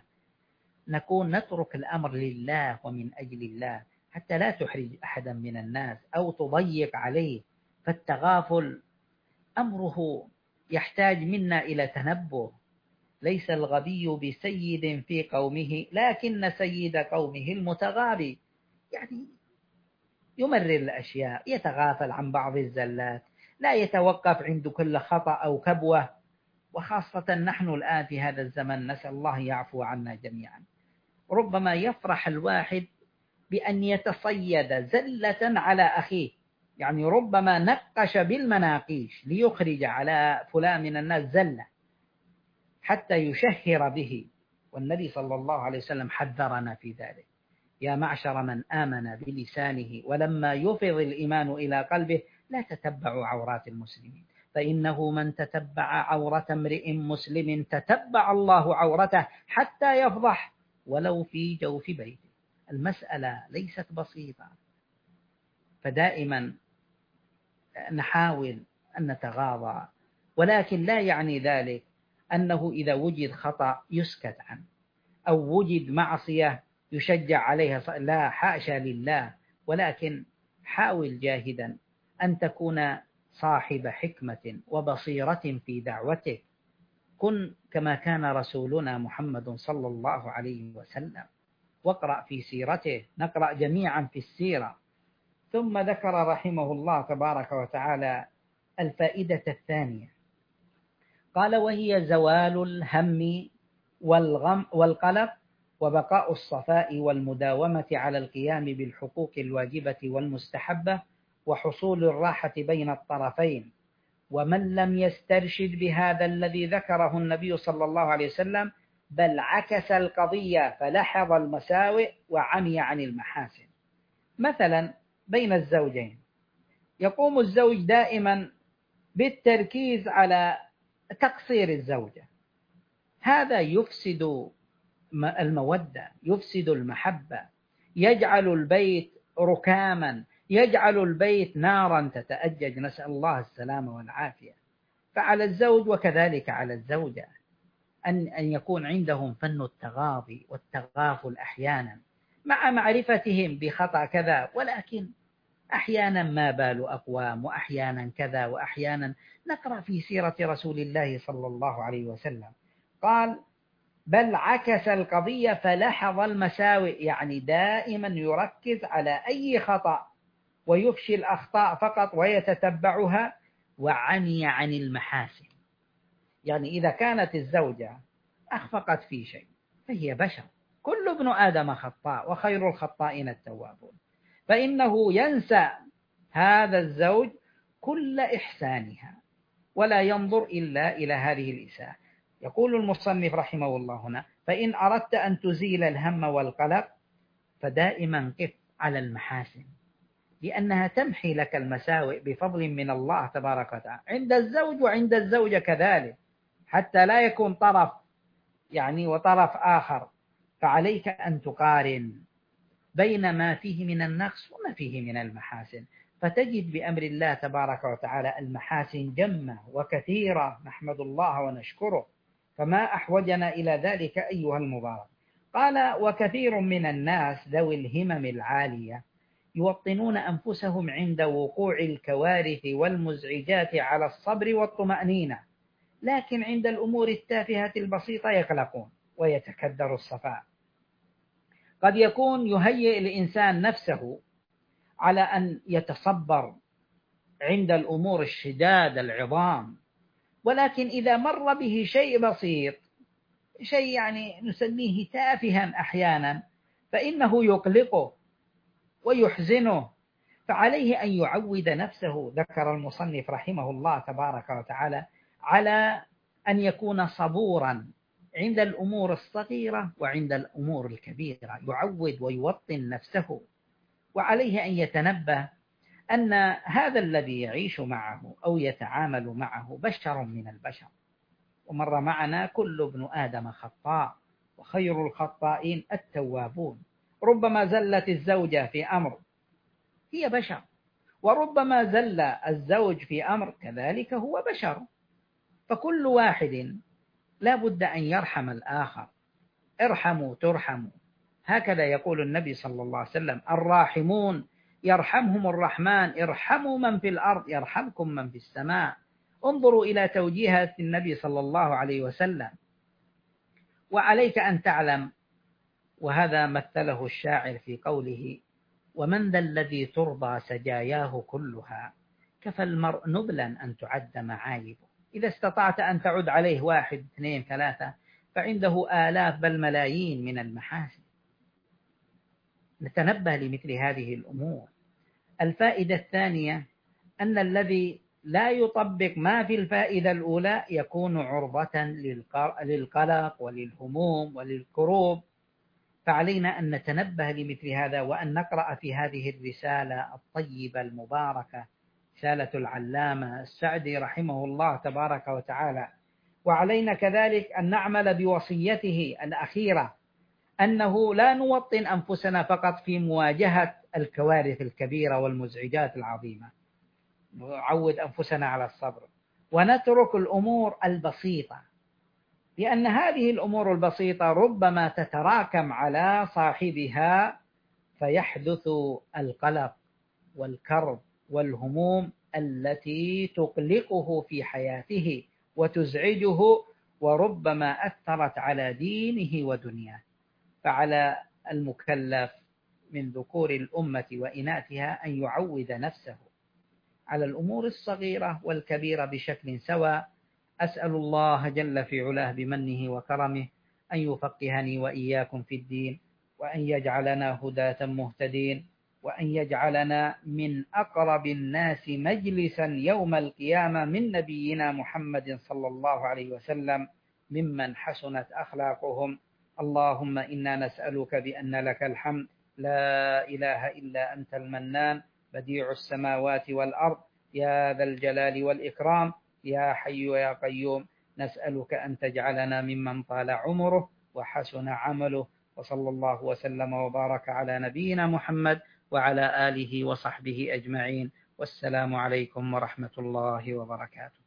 [SPEAKER 1] نترك الأمر لله ومن أجل الله، حتى لا تحرج أحدا من الناس أو تضيق عليه. فالتغافل أمره يحتاج منا إلى تنبه. ليس الغبي بسيد في قومه، لكن سيد قومه المتغابي. يعني يمرر الأشياء، يتغافل عن بعض الزلات، لا يتوقف عند كل خطأ أو كبوة. وخاصة نحن الآن في هذا الزمن، نسأل الله يعفو عنا جميعا. ربما يفرح الواحد بأن يتصيد زلة على أخيه، يعني ربما نقش بالمناقيش ليخرج على فلان من الناس زلة حتى يشهر به. والنبي صلى الله عليه وسلم حذرنا في ذلك: يا معشر من آمن بلسانه ولما يفض الإيمان إلى قلبه لا تتبعوا عورات المسلمين، فإنه من تتبع عورة امرئ مسلم تتبع الله عورته حتى يفضح ولو في جوف بيته. المسألة ليست بسيطة، فدائما نحاول أن نتغاضى، ولكن لا يعني ذلك أنه إذا وجد خطأ يسكت عنه، أو وجد معصية يشجع عليها. لا، حاشا لله. ولكن حاول جاهدا أن تكون صاحب حكمة وبصيرة في دعوتك. كن كما كان رسولنا محمد صلى الله عليه وسلم، واقرأ في سيرته. نقرأ جميعا في السيرة. ثم ذكر رحمه الله تبارك وتعالى الفائدة الثانية، قال: وهي زوال الهم والغم والقلق، وبقاء الصفاء والمداومة على القيام بالحقوق الواجبة والمستحبة، وحصول الراحة بين الطرفين. ومن لم يسترشد بهذا الذي ذكره النبي صلى الله عليه وسلم بل عكس القضية فلاحظ المساوئ وعمي عن المحاسن. مثلا بين الزوجين، يقوم الزوج دائما بالتركيز على تقصير الزوجة، هذا يفسد المودة، يفسد المحبة، يجعل البيت ركاما، يجعل البيت نارا تتأجج، نسأل الله السلامة والعافية. فعلى الزوج وكذلك على الزوجة أن يكون عندهم فن التغاضي والتغافل أحيانا، مع معرفتهم بخطأ كذا، ولكن أحيانا ما بال أقوام، وأحيانا كذا، وأحيانا. نقرأ في سيرة رسول الله صلى الله عليه وسلم قال: بل عكس القضية فلاحظ المساوئ، يعني دائما يركز على أي خطأ ويفشي الأخطاء فقط ويتتبعها، وعمي عن المحاسن. يعني إذا كانت الزوجة أخفقت في شيء فهي بشر، كل ابن آدم خطاء وخير الخطائين التوابون، فإنه ينسى هذا الزوج كل إحسانها ولا ينظر إلا إلى هذه الإساءة. يقول المصنف رحمه الله هنا: فإن أردت أن تزيل الهم والقلق فدائما قف على المحاسن، لأنها تمحي لك المساوئ بفضل من الله تبارك وتعالى عند الزوج وعند الزوجة كذلك، حتى لا يكون طرف وطرف آخر. فعليك أن تقارن بين ما فيه من النقص وما فيه من المحاسن، فتجد بأمر الله تبارك وتعالى المحاسن جمة وكثيرة، نحمد الله ونشكره. فما أحوجنا إلى ذلك أيها المبارك. قال: وكثير من الناس ذوي الهمم العالية يوطنون أنفسهم عند وقوع الكوارث والمزعجات على الصبر والطمأنينة، لكن عند الأمور التافهة البسيطة يقلقون ويتكدر الصفاء. قد يكون يهيئ الإنسان نفسه على أن يتصبر عند الأمور الشداد العظام، ولكن إذا مر به شيء بسيط، شيء نسميه تافها أحيانا، فإنه يقلقه ويحزنه، فعليه أن يعود نفسه. ذكر المصنف رحمه الله تبارك وتعالى على أن يكون صبورا عند الأمور الصغيرة وعند الأمور الكبيرة، يعود ويوطن نفسه. وعليه أن يتنبه أن هذا الذي يعيش معه أو يتعامل معه بشر من البشر، ومر معنا كل ابن آدم خطاء وخير الخطائين التوابون. ربما زلت الزوجة في أمر، هي بشر، وربما زل الزوج في أمر كذلك هو بشر، فكل واحد لا بد أن يرحم الآخر. ارحموا ترحموا، هكذا يقول النبي صلى الله عليه وسلم: الراحمون يرحمهم الرحمن، ارحموا من في الأرض يرحمكم من في السماء. انظروا إلى توجيهات النبي صلى الله عليه وسلم. وعليك أن تعلم، وهذا مثله الشاعر في قوله: ومن ذا الذي ترضى سجاياه كلها، كفى المرء نبلا أن تعد معايبه. إذا استطعت أن تعد عليه 1 2 3 فعنده آلاف بل ملايين من المحاسن. نتنبه لمثل هذه الأمور. الفائدة الثانية أن الذي لا يطبق ما في الفائدة الأولى يكون عرضة للقلق وللهموم وللكروب. فعلينا أن نتنبه لمثل هذا، وأن نقرأ في هذه الرسالة الطيبة المباركة، رسالة العلامة السعدي رحمه الله تبارك وتعالى. وعلينا كذلك أن نعمل بوصيته الأخيرة، أنه لا نوطن أنفسنا فقط في مواجهة الكوارث الكبيرة والمزعجات العظيمة، نعود أنفسنا على الصبر ونترك الأمور البسيطة، لأن هذه الأمور البسيطة ربما تتراكم على صاحبها فيحدث القلق والكرب والهموم التي تقلقه في حياته وتزعجه، وربما أثرت على دينه ودنياه. فعلى المكلف من ذكور الأمة وإناثها أن يعود نفسه على الأمور الصغيرة والكبيرة بشكل سواء. أسأل الله جل في علاه بمنه وكرمه أن يفقهني وإياكم في الدين، وأن يجعلنا هداة مهتدين، وأن يجعلنا من أقرب الناس مجلسا يوم القيامة من نبينا محمد صلى الله عليه وسلم، ممن حسنت أخلاقهم. اللهم إنا نسألك بأن لك الحمد، لا إله إلا أنت المنان، بديع السماوات والأرض، يا ذا الجلال والإكرام، يا حي يا قيوم. نسألك أن تجعلنا ممن طال عمره وحسن عمله. وصلى الله وسلم وبارك على نبينا محمد وعلى آله وصحبه أجمعين. والسلام عليكم ورحمة الله وبركاته.